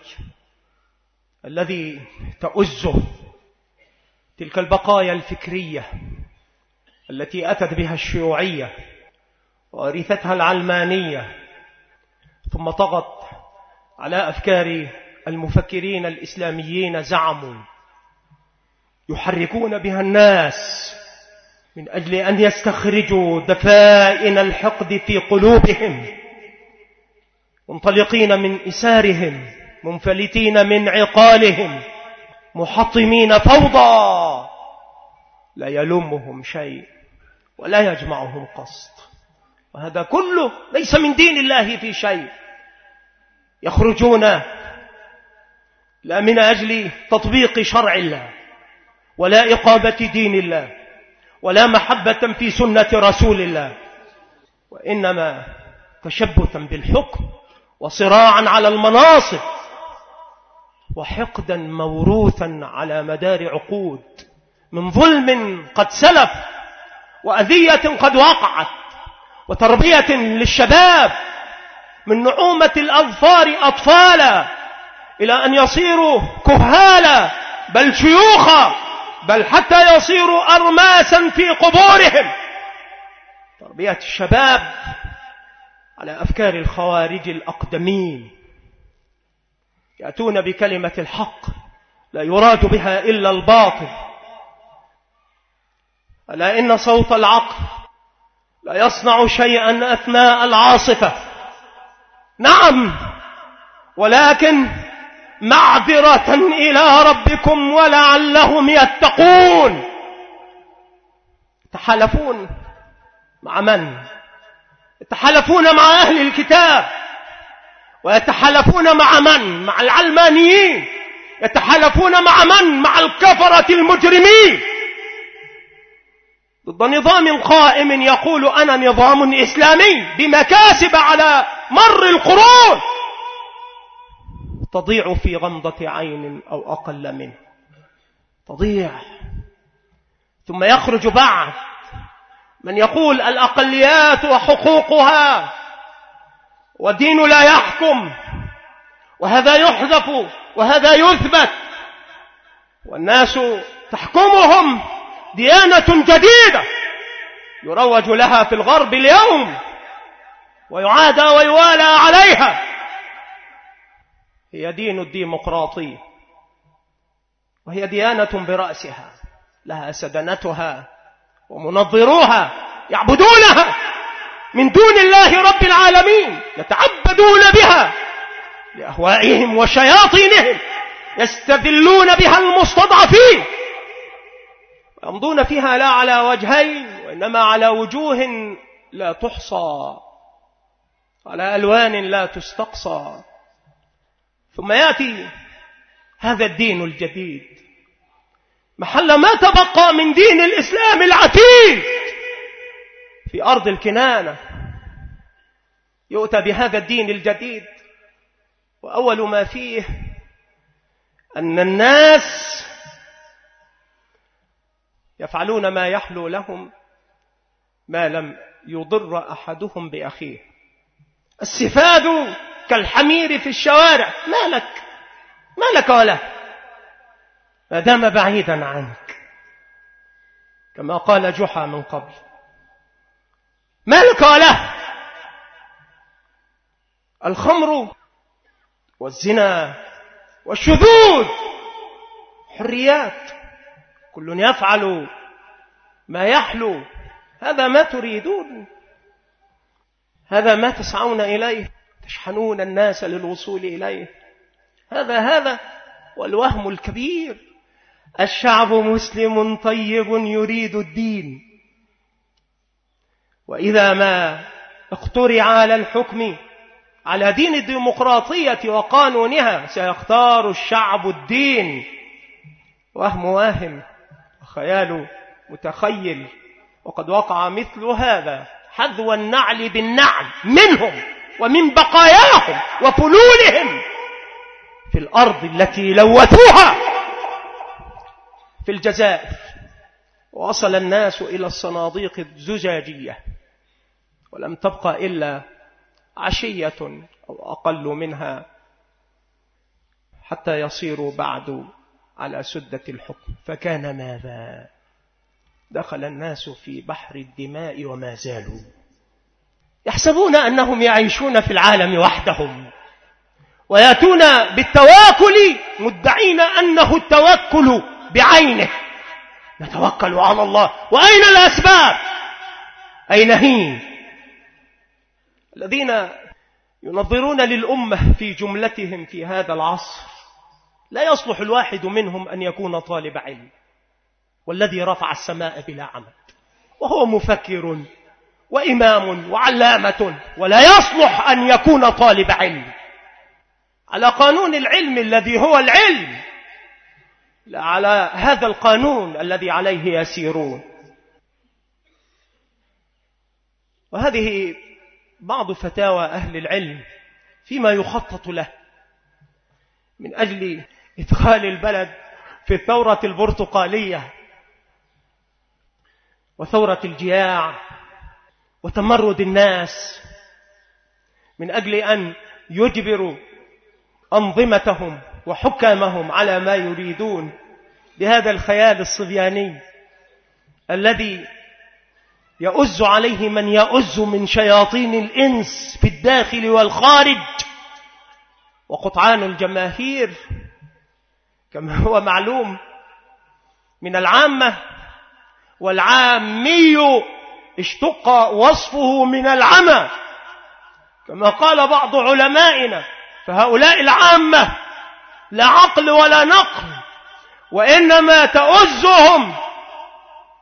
الذي تؤزه تلك البقايا الفكرية التي أتت بها الشيوعية وورثتها العلمانية، ثم طغت على أفكار المفكرين الإسلاميين. زعموا يحركون بها الناس من أجل أن يستخرجوا دفائن الحقد في قلوبهم، منطلقين من إسارهم، منفلتين من عقالهم، محطمين فوضى لا يلومهم شيء ولا يجمعهم قصد. وهذا كله ليس من دين الله في شيء. يخرجون لا من أجل تطبيق شرع الله، ولا إقامة دين الله، ولا محبة في سنة رسول الله، وإنما تشبثا بالحكم وصراعا على المناصب، وحقدا موروثا على مدار عقود من ظلم قد سلف، وأذية قد وقعت، وتربية للشباب من نعومة الأظفار أطفالا إلى أن يصيروا كهالا، بل شيوخا، بل حتى يصيروا أرماسا في قبورهم. تربية الشباب على أفكار الخوارج الأقدمين، يأتون بكلمة الحق لا يراد بها إلا الباطل. ألا إن صوت العقل لا يصنع شيئا أثناء العاصفة. نعم، ولكن معذرة إلى ربكم ولعلهم يتقون. يتحالفون مع من؟ يتحالفون مع أهل الكتاب، ويتحالفون مع من؟ مع العلمانيين. يتحالفون مع من؟ مع الكفرة المجرمين، ضد نظام قائم يقول أنا نظام إسلامي بمكاسب على مر القرون تضيع في غمضة عين أو أقل منه، تضيع. ثم يخرج بعد من يقول الأقليات وحقوقها والدين لا يحكم، وهذا يحذف وهذا يثبت، والناس تحكمهم ديانة جديدة يروج لها في الغرب اليوم ويعادى ويوالى عليها، هي دين الديمقراطية، وهي ديانة برأسها لها سدنتها ومنظروها يعبدونها من دون الله رب العالمين، يتعبدون بها لأهوائهم وشياطينهم، يستذلون بها المستضعفين، يمضون فيها لا على وجهين وإنما على وجوه لا تحصى، على ألوان لا تستقصى. ثم يأتي هذا الدين الجديد محل ما تبقى من دين الإسلام العتيق في أرض الكنانة، يؤتى بهذا الدين الجديد، وأول ما فيه أن الناس يفعلون ما يحلو لهم ما لم يضر أحدهم بأخيه. السفاد كالحمير في الشوارع، ما لك ما لك ولا ما دام بعيدا عنك، كما قال جحا من قبل، ما لك ولا. الخمر والزنا والشذوذ حريات، كل يفعل ما يحلو، هذا ما تريدون، هذا ما تسعون إليه، تشحنون الناس للوصول إليه، هذا هذا والوهم الكبير. الشعب مسلم طيب يريد الدين، وإذا ما اقترع على الحكم على دين الديمقراطية وقانونها سيختار الشعب الدين. وهم واهم وخيال متخيل، وقد وقع مثل هذا حذو النعل بالنعل منهم ومن بقاياهم وفلولهم في الأرض التي لوثوها في الجزائر، ووصل الناس إلى الصناديق الزجاجية، ولم تبقى إلا عشية أو أقل منها حتى يصيروا بعد على سدة الحكم. فكان ماذا؟ دخل الناس في بحر الدماء وما زالوا يحسبون أنهم يعيشون في العالم وحدهم، ويأتون بالتواكل مدعين أنه التوكل بعينه، نتوكل على الله، وأين الأسباب؟ أين هي؟ الذين ينظرون للأمة في جملتهم في هذا العصر لا يصلح الواحد منهم أن يكون طالب علم، والذي رفع السماء بلا عمد، وهو مفكر وإمام وعلامة، ولا يصلح أن يكون طالب علم على قانون العلم الذي هو العلم، لا على هذا القانون الذي عليه يسيرون. وهذه بعض فتاوى أهل العلم فيما يخطط له من أجل إدخال البلد في الثورة البرتقالية وثورة الجياع وتمرد الناس، من أجل أن يجبروا أنظمتهم وحكامهم على ما يريدون بهذا الخيال الصبياني الذي يؤز عليه من يؤز من شياطين الإنس في الداخل والخارج. وقطعان الجماهير كما هو معلوم من العامة، والعامي اشتق وصفه من العمى كما قال بعض علمائنا، فهؤلاء العامة لا عقل ولا نقل، وإنما تؤزهم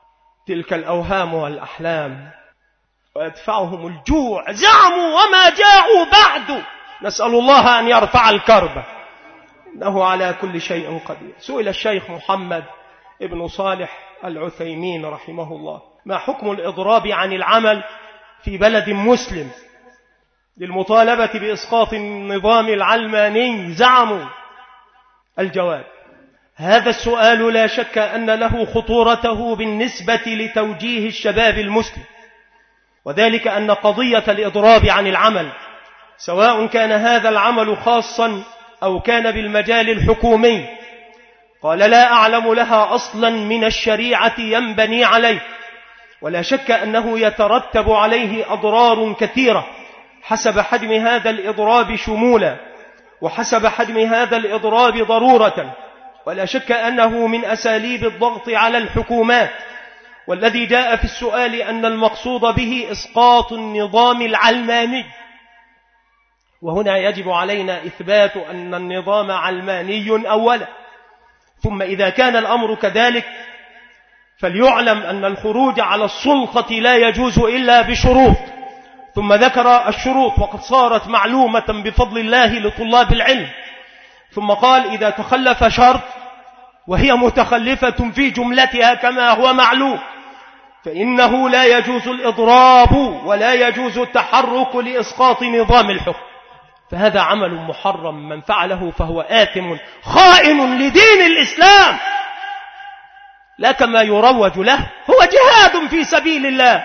تلك الأوهام والأحلام ويدفعهم الجوع. زعموا وما جاءوا بعد، نسأل الله أن يرفع الكرب، إنه على كل شيء قدير. سئل الشيخ محمد ابن صالح العثيمين رحمه الله: ما حكم الإضراب عن العمل في بلد مسلم للمطالبة بإسقاط النظام العلماني؟ زعموا. الجواب: هذا السؤال لا شك أن له خطورته بالنسبة لتوجيه الشباب المسلم، وذلك أن قضية الإضراب عن العمل سواء كان هذا العمل خاصا أو كان بالمجال الحكومي قال لا أعلم لها أصلا من الشريعة ينبني عليه، ولا شك أنه يترتب عليه أضرار كثيرة حسب حجم هذا الإضراب شمولا، وحسب حجم هذا الإضراب ضرورة، ولا شك أنه من أساليب الضغط على الحكومات، والذي جاء في السؤال أن المقصود به إسقاط النظام العلماني، وهنا يجب علينا إثبات أن النظام علماني أولا، ثم إذا كان الأمر كذلك فليعلم أن الخروج على السلطة لا يجوز إلا بشروط، ثم ذكر الشروط وقد صارت معلومة بفضل الله لطلاب العلم، ثم قال إذا تخلف شرط وهي متخلفة في جملتها كما هو معلوم فإنه لا يجوز الإضراب ولا يجوز التحرك لإسقاط نظام الحكم، فهذا عمل محرم، من فعله فهو آثم خائن لدين الإسلام لا كما يروج له، هو جهاد في سبيل الله.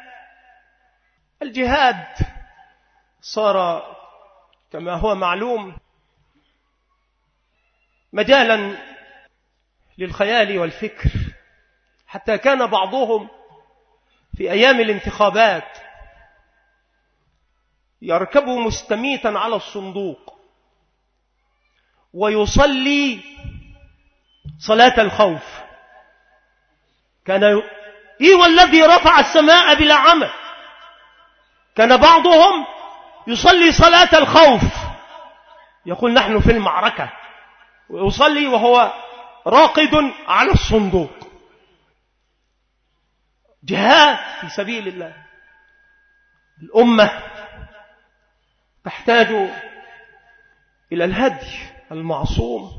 الجهاد صار كما هو معلوم مجالا للخيال والفكر، حتى كان بعضهم في أيام الانتخابات يركب مستميتا على الصندوق ويصلي صلاة الخوف. كان إيه والذي رفع السماء بلا عمل، كان بعضهم يصلي صلاة الخوف، يقول نحن في المعركة، ويصلي وهو راقد على الصندوق. جهاد في سبيل الله. الأمة تحتاج إلى الهدي المعصوم،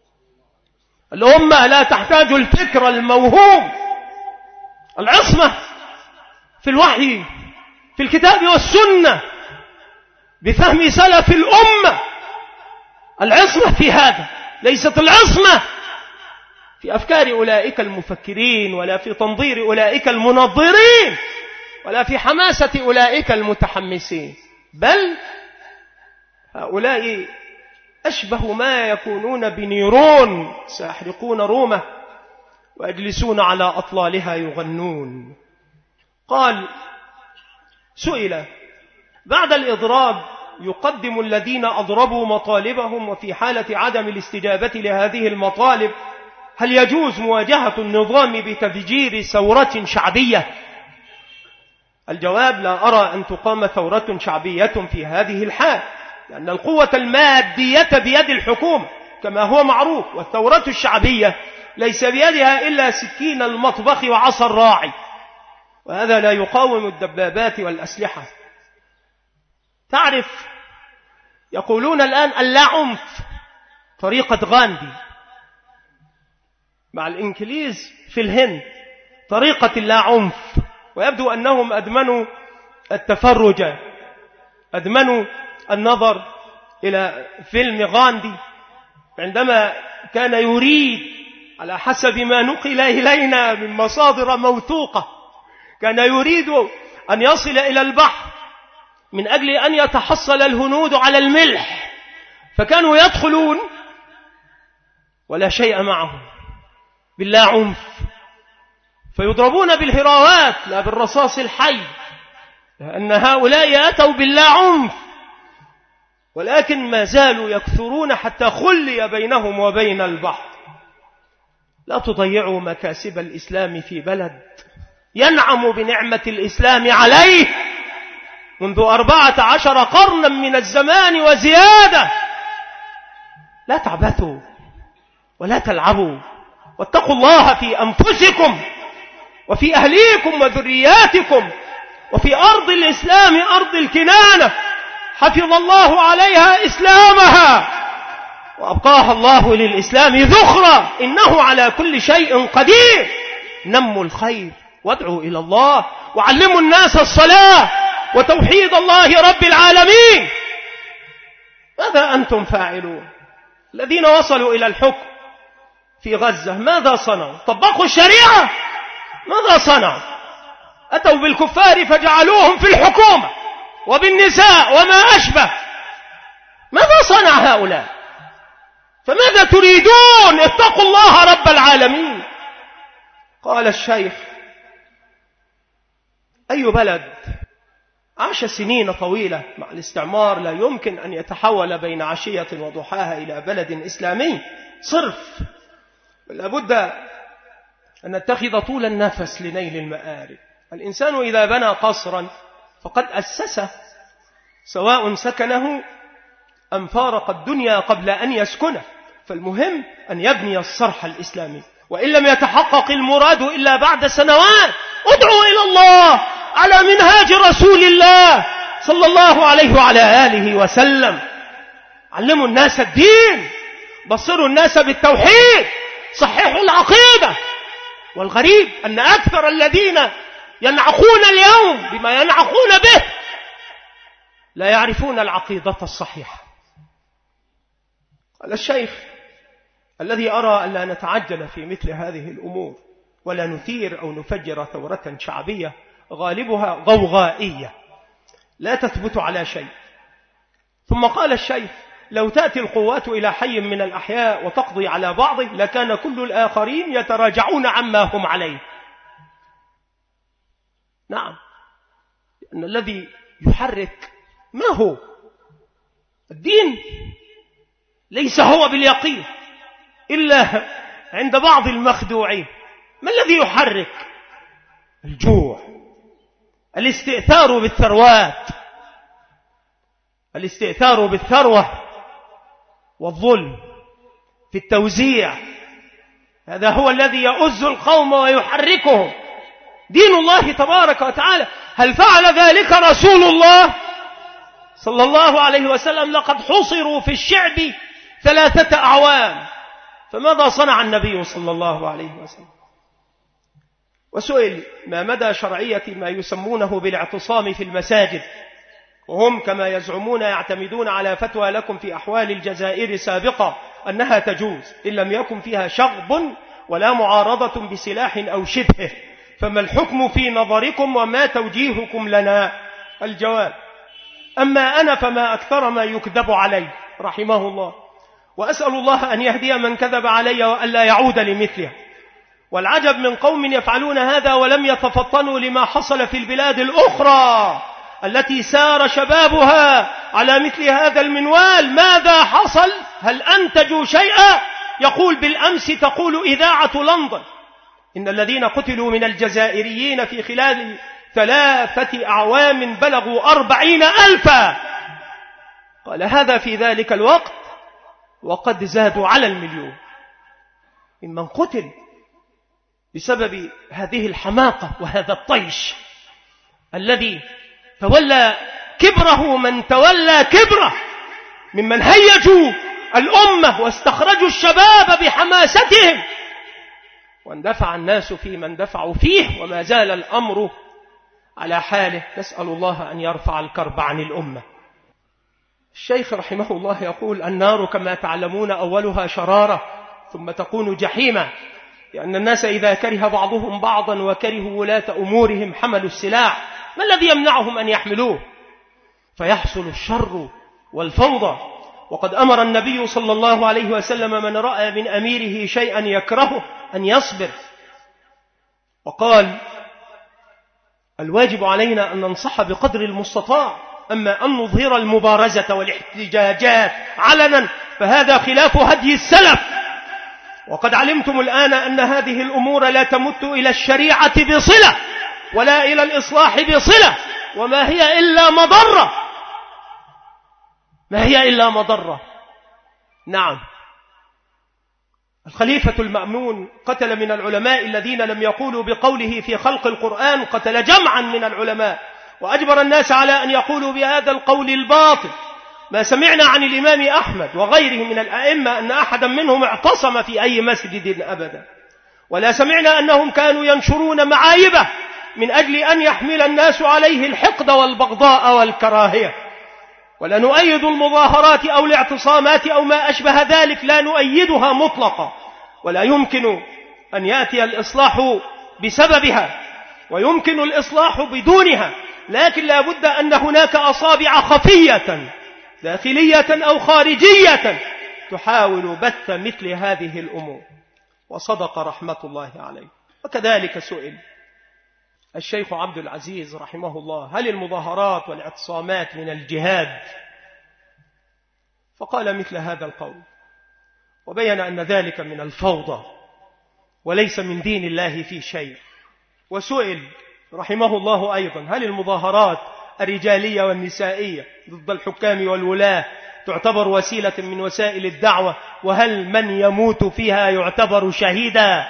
الأمة لا تحتاج الفكر الموهوم، العصمة في الوحي في الكتاب والسنة بفهم سلف الأمة، العصمة في هذا، ليست العصمة في أفكار أولئك المفكرين ولا في تنظير أولئك المنظرين ولا في حماسة أولئك المتحمسين، بل هؤلاء أشبه ما يكونون بنيرون سيحرقون رومه ويجلسون على أطلالها يغنون. قال سئل بعد الإضراب يقدم الذين أضربوا مطالبهم، وفي حالة عدم الاستجابة لهذه المطالب هل يجوز مواجهة النظام بتفجير ثورة شعبية؟ الجواب: لا أرى أن تقام ثورة شعبية في هذه الحال، لأن القوة المادية بيد الحكومة كما هو معروف، والثورة الشعبية ليس بيدها إلا سكين المطبخ وعصا الراعي، وهذا لا يقاوم الدبابات والأسلحة. تعرف يقولون الآن اللا عنف، طريقة غاندي مع الإنكليز في الهند، طريقة اللا عنف، ويبدو أنهم أدمنوا التفرج، أدمنوا النظر إلى فيلم غاندي عندما كان يريد على حسب ما نقل إلينا من مصادر موثوقة كان يريد أن يصل إلى البحر من أجل أن يتحصل الهنود على الملح، فكانوا يدخلون ولا شيء معهم باللا عنف، فيضربون بالهراوات لا بالرصاص الحي، لأن هؤلاء أتوا باللا عنف، ولكن ما زالوا يكثرون حتى خلي بينهم وبين البحر. لا تضيعوا مكاسب الإسلام في بلد ينعم بنعمة الإسلام عليه منذ أربعة عشر قرنا من الزمان وزيادة. لا تعبثوا ولا تلعبوا، واتقوا الله في أنفسكم وفي أهليكم وذرياتكم وفي أرض الإسلام أرض الكنانة حفظ الله عليها إسلامها وأبقاها الله للإسلام ذخرا إنه على كل شيء قدير. نموا الخير وادعوا إلى الله وعلموا الناس الصلاة وتوحيد الله رب العالمين. ماذا أنتم فاعلون؟ الذين وصلوا إلى الحكم في غزة ماذا صنعوا؟ طبقوا الشريعة؟ ماذا صنعوا؟ أتوا بالكفار فجعلوهم في الحكومة وبالنساء وما أشبه. ماذا صنع هؤلاء؟ فماذا تريدون؟ اتقوا الله رب العالمين. قال الشيخ: أي بلد عاش سنين طويلة مع الاستعمار لا يمكن أن يتحول بين عشية وضحاها إلى بلد إسلامي صرف، لابد أن نتخذ طول النفس لنيل المآرب. الإنسان إذا بنى قصرا فقد أسسه، سواء سكنه أم فارق الدنيا قبل أن يسكنه، فالمهم أن يبني الصرح الإسلامي، وإن لم يتحقق المراد إلا بعد سنوات. ادعوا إلى الله على منهاج رسول الله صلى الله عليه وعلى آله وسلم. علموا الناس الدين، بصروا الناس بالتوحيد، صححوا العقيدة. والغريب أن أكثر الذين ينعقون اليوم بما ينعقون به لا يعرفون العقيدة الصحيحة. قال الشيخ: الذي أرى أن لا نتعجل في مثل هذه الأمور ولا نثير أو نفجر ثورة شعبية غالبها غوغائية لا تثبت على شيء. ثم قال الشيخ: لو تأتي القوات إلى حي من الأحياء وتقضي على بعضه لكان كل الآخرين يتراجعون عما هم عليه. نعم، لأن الذي يحرك ما هو الدين ليس هو باليقين إلا عند بعض المخدوعين. ما الذي يحرك؟ الجوع، الاستئثار بالثروات، الاستئثار بالثروة والظلم في التوزيع. هذا هو الذي يؤز القوم ويحركهم. دين الله تبارك وتعالى. هل فعل ذلك رسول الله صلى الله عليه وسلم؟ لقد حصروا في الشعب ثلاثة أعوام، فماذا صنع النبي صلى الله عليه وسلم؟ وسئل ما مدى شرعية ما يسمونه بالاعتصام في المساجد، وهم كما يزعمون يعتمدون على فتوى لكم في أحوال الجزائر سابقة أنها تجوز إن لم يكن فيها شغب ولا معارضة بسلاح أو شبهه، فما الحكم في نظركم وما توجيهكم لنا؟ الجواب: أما أنا فما أكثر ما يكذب علي رحمه الله، وأسأل الله أن يهدي من كذب علي وأن لا يعود لمثله. والعجب من قوم يفعلون هذا ولم يتفطنوا لما حصل في البلاد الأخرى التي سار شبابها على مثل هذا المنوال. ماذا حصل؟ هل أنتجوا شيئا؟ يقول بالأمس تقول إذاعة لندن إن الذين قتلوا من الجزائريين في خلال ثلاثة أعوام بلغوا أربعين ألفا. قال هذا في ذلك الوقت وقد زادوا على المليون ممن قتل بسبب هذه الحماقة وهذا الطيش الذي تولى كبره من تولى كبره، ممن هيجوا الأمة واستخرجوا الشباب بحماستهم واندفع الناس في من دفعوا فيه، وما زال الأمر على حاله. نسأل الله أن يرفع الكرب عن الأمة. الشيخ رحمه الله يقول: النار كما تعلمون أولها شرارة ثم تكون جحيما، لأن الناس إذا كره بعضهم بعضا وكرهوا ولاة أمورهم حملوا السلاح. ما الذي يمنعهم أن يحملوه؟ فيحصل الشر والفوضى. وقد أمر النبي صلى الله عليه وسلم من رأى من أميره شيئا يكرهه أن يصبر، وقال: الواجب علينا أن ننصح بقدر المستطاع، أما أن نظهر المبارزة والاحتجاجات علنا فهذا خلاف هدي السلف. وقد علمتم الآن أن هذه الأمور لا تمت إلى الشريعة بصلة ولا إلى الإصلاح بصلة، وما هي إلا مضرة، ما هي إلا مضرة. نعم، الخليفة المأمون قتل من العلماء الذين لم يقولوا بقوله في خلق القرآن، قتل جمعا من العلماء وأجبر الناس على أن يقولوا بهذا القول الباطل. ما سمعنا عن الإمام أحمد وغيره من الأئمة أن أحدا منهم اعتصم في أي مسجد أبدا، ولا سمعنا أنهم كانوا ينشرون معايبه من أجل أن يحمل الناس عليه الحقد والبغضاء والكراهية. ولا نؤيد المظاهرات أو الاعتصامات أو ما أشبه ذلك، لا نؤيدها مطلقا، ولا يمكن أن يأتي الإصلاح بسببها ويمكن الإصلاح بدونها، لكن لا بد أن هناك أصابع خفية داخلية أو خارجية تحاول بث مثل هذه الأمور. وصدق رحمة الله عليه. وكذلك سئل الشيخ عبد العزيز رحمه الله: هل المظاهرات والاعتصامات من الجهاد؟ فقال مثل هذا القول، وبين أن ذلك من الفوضى وليس من دين الله في شيء. وسئل رحمه الله أيضا: هل المظاهرات الرجالية والنسائية ضد الحكام والولاة تعتبر وسيلة من وسائل الدعوة؟ وهل من يموت فيها يعتبر شهيدا؟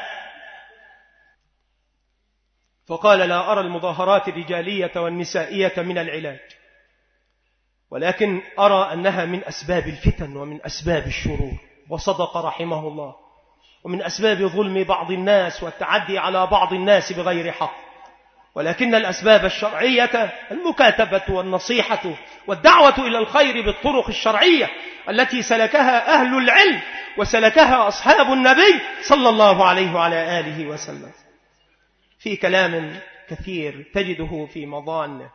فقال: لا أرى المظاهرات الرجالية والنسائية من العلاج، ولكن أرى أنها من أسباب الفتن ومن أسباب الشرور. وصدق رحمه الله. ومن أسباب ظلم بعض الناس والتعدي على بعض الناس بغير حق. ولكن الأسباب الشرعية المكاتبة والنصيحة والدعوة إلى الخير بالطرق الشرعية التي سلكها أهل العلم وسلكها أصحاب النبي صلى الله عليه وعلى آله وسلم. في كلام كثير تجده في مضانه.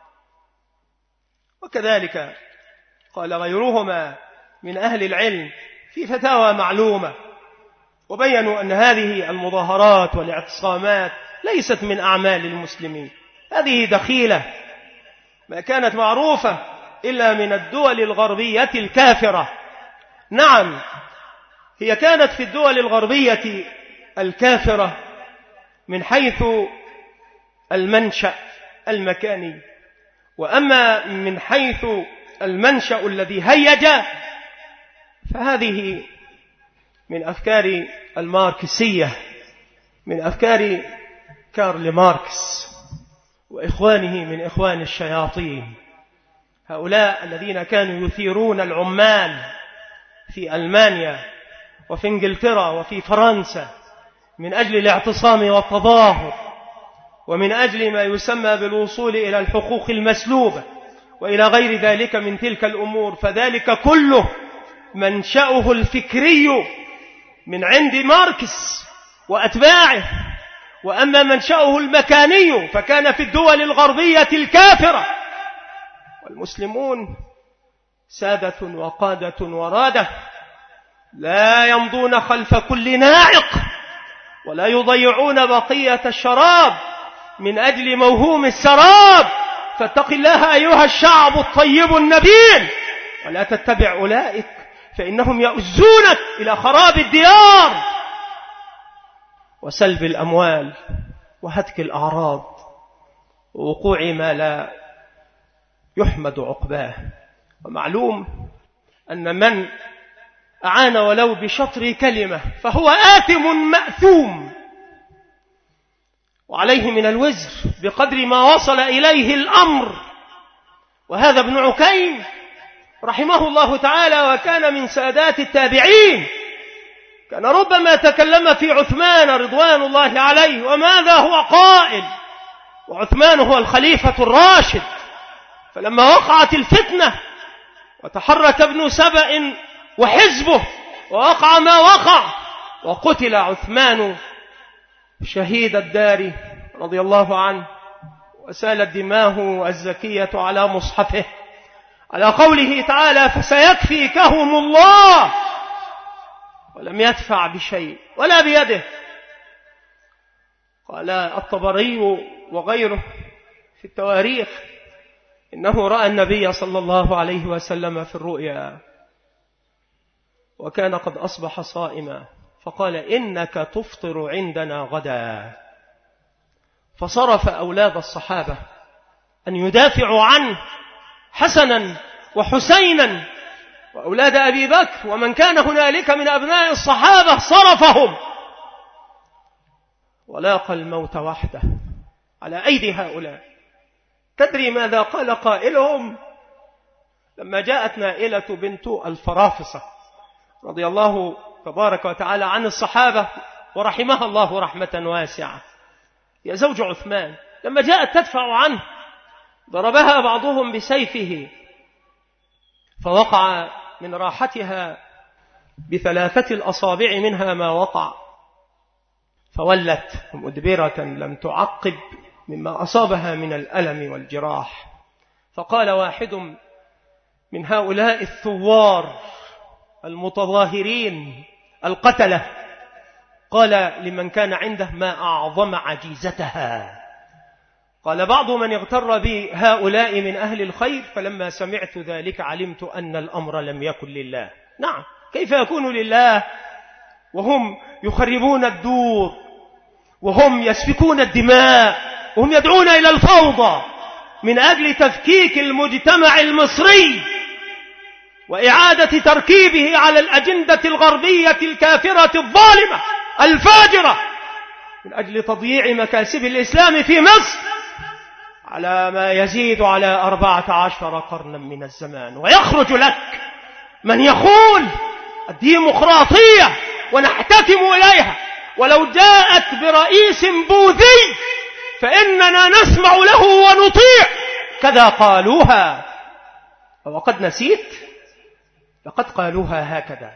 وكذلك قال غيرهما من أهل العلم في فتاوى معلومة، وبينوا أن هذه المظاهرات والاعتصامات ليست من أعمال المسلمين، هذه دخيلة ما كانت معروفة إلا من الدول الغربية الكافرة. نعم، هي كانت في الدول الغربية الكافرة من حيث المنشأ المكاني، وأما من حيث المنشأ الذي هيج فهذه من أفكار الماركسية، من أفكار كارل ماركس وإخوانه من إخوان الشياطين، هؤلاء الذين كانوا يثيرون العمال في ألمانيا وفي إنجلترا وفي فرنسا من أجل الاعتصام والتظاهر، ومن أجل ما يسمى بالوصول إلى الحقوق المسلوبة وإلى غير ذلك من تلك الأمور. فذلك كله منشأه الفكري من عند ماركس وأتباعه. وأما منشأه المكاني فكان في الدول الغربية الكافرة، والمسلمون سادة وقادة ورادة لا يمضون خلف كل ناعق، ولا يضيعون بقية الشراب من أجل موهوم السراب. فاتق الله أيها الشعب الطيب النبيل، ولا تتبع أولئك فإنهم يؤزونك إلى خراب الديار وسلب الأموال وهتك الأعراض ووقوع ما لا يحمد عقباه. ومعلوم أن من أعان ولو بشطر كلمة فهو آثم مأثوم، وعليه من الوزر بقدر ما وصل إليه الأمر. وهذا ابن عكيم رحمه الله تعالى وكان من سادات التابعين، كان ربما تكلم في عثمان رضوان الله عليه وماذا هو قائل، وعثمان هو الخليفة الراشد. فلما وقعت الفتنة وتحرك ابن سبأ وحزبه ووقع ما وقع وقتل عثمان شهيد الدار رضي الله عنه وسالت دماه الزكية على مصحفه على قوله تعالى: فسيكفيكهم الله، ولم يدفع بشيء ولا بيده. قال الطبري وغيره في التواريخ إنه رأى النبي صلى الله عليه وسلم في الرؤيا وكان قد أصبح صائما، فقال: إنك تفطر عندنا غدا. فصرف أولاد الصحابة أن يدافعوا عنه حسنا وحسينا وأولاد أبي بكر ومن كان هنالك من أبناء الصحابة صرفهم ولاقى الموت وحده على أيدي هؤلاء. تدري ماذا قال قائلهم لما جاءت نائلة بنت الفرافصة رضي الله تبارك وتعالى عن الصحابة ورحمها الله رحمة واسعة، يا زوج عثمان، لما جاءت تدفع عنه ضربها بعضهم بسيفه فوقع من راحتها بثلاثة الأصابع منها ما وقع، فولت مدبرة لم تعقب مما أصابها من الألم والجراح. فقال واحد من هؤلاء الثوار المتظاهرين القتلة، قال لمن كان عنده: ما أعظم عجيزتها. قال بعض من اغتر بهؤلاء من أهل الخير: فلما سمعت ذلك علمت أن الأمر لم يكن لله. نعم، كيف يكون لله وهم يخربون الدور وهم يسفكون الدماء وهم يدعون إلى الفوضى من أجل تفكيك المجتمع المصري وإعادة تركيبه على الأجندة الغربية الكافرة الظالمة الفاجرة من أجل تضييع مكاسب الإسلام في مصر على ما يزيد على أربعة عشر قرنا من الزمان. ويخرج لك من يقول الديمقراطية ونحتكم إليها، ولو جاءت برئيس بوذي فإننا نسمع له ونطيع، كذا قالوها. وقد نسيت لقد قالوها هكذا.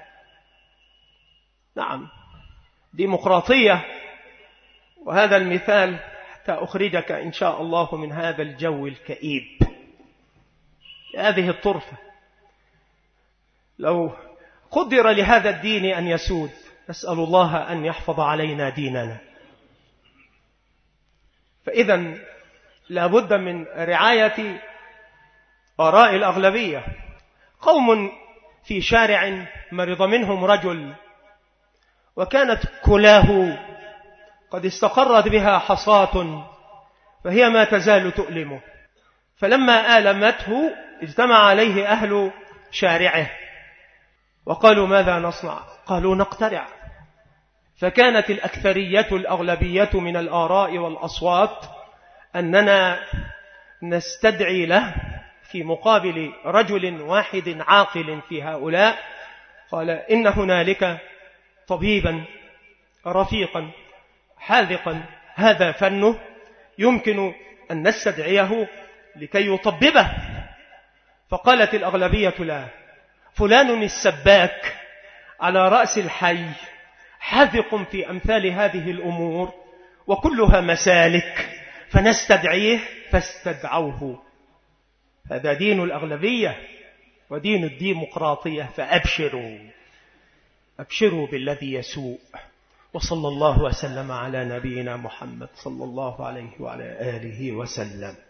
نعم، ديمقراطية. وهذا المثال حتى أخرجك إن شاء الله من هذا الجو الكئيب، هذه الطرفة. لو قدر لهذا الدين أن يسود، نسأل الله أن يحفظ علينا ديننا. فإذا لابد من رعاية آراء الأغلبية. قوم في شارع مرض منهم رجل وكانت كلاه قد استقرت بها حصاة فهي ما تزال تؤلمه، فلما آلمته اجتمع عليه أهل شارعه وقالوا: ماذا نصنع؟ قالوا: نقترع. فكانت الأكثرية الأغلبية من الآراء والأصوات أننا نستدعي له في مقابل رجل واحد عاقل في هؤلاء. قال: إن هنالك طبيبا رفيقا حاذقا هذا فنه، يمكن أن نستدعيه لكي يطببه. فقالت الأغلبية: لا، فلان السباك على رأس الحي حاذق في أمثال هذه الأمور وكلها مسالك، فنستدعيه. فاستدعوه. هذا دين الأغلبية ودين الديمقراطية. فأبشروا أبشروا بالذي يسوء. وصلى الله وسلم على نبينا محمد صلى الله عليه وعلى آله وسلم.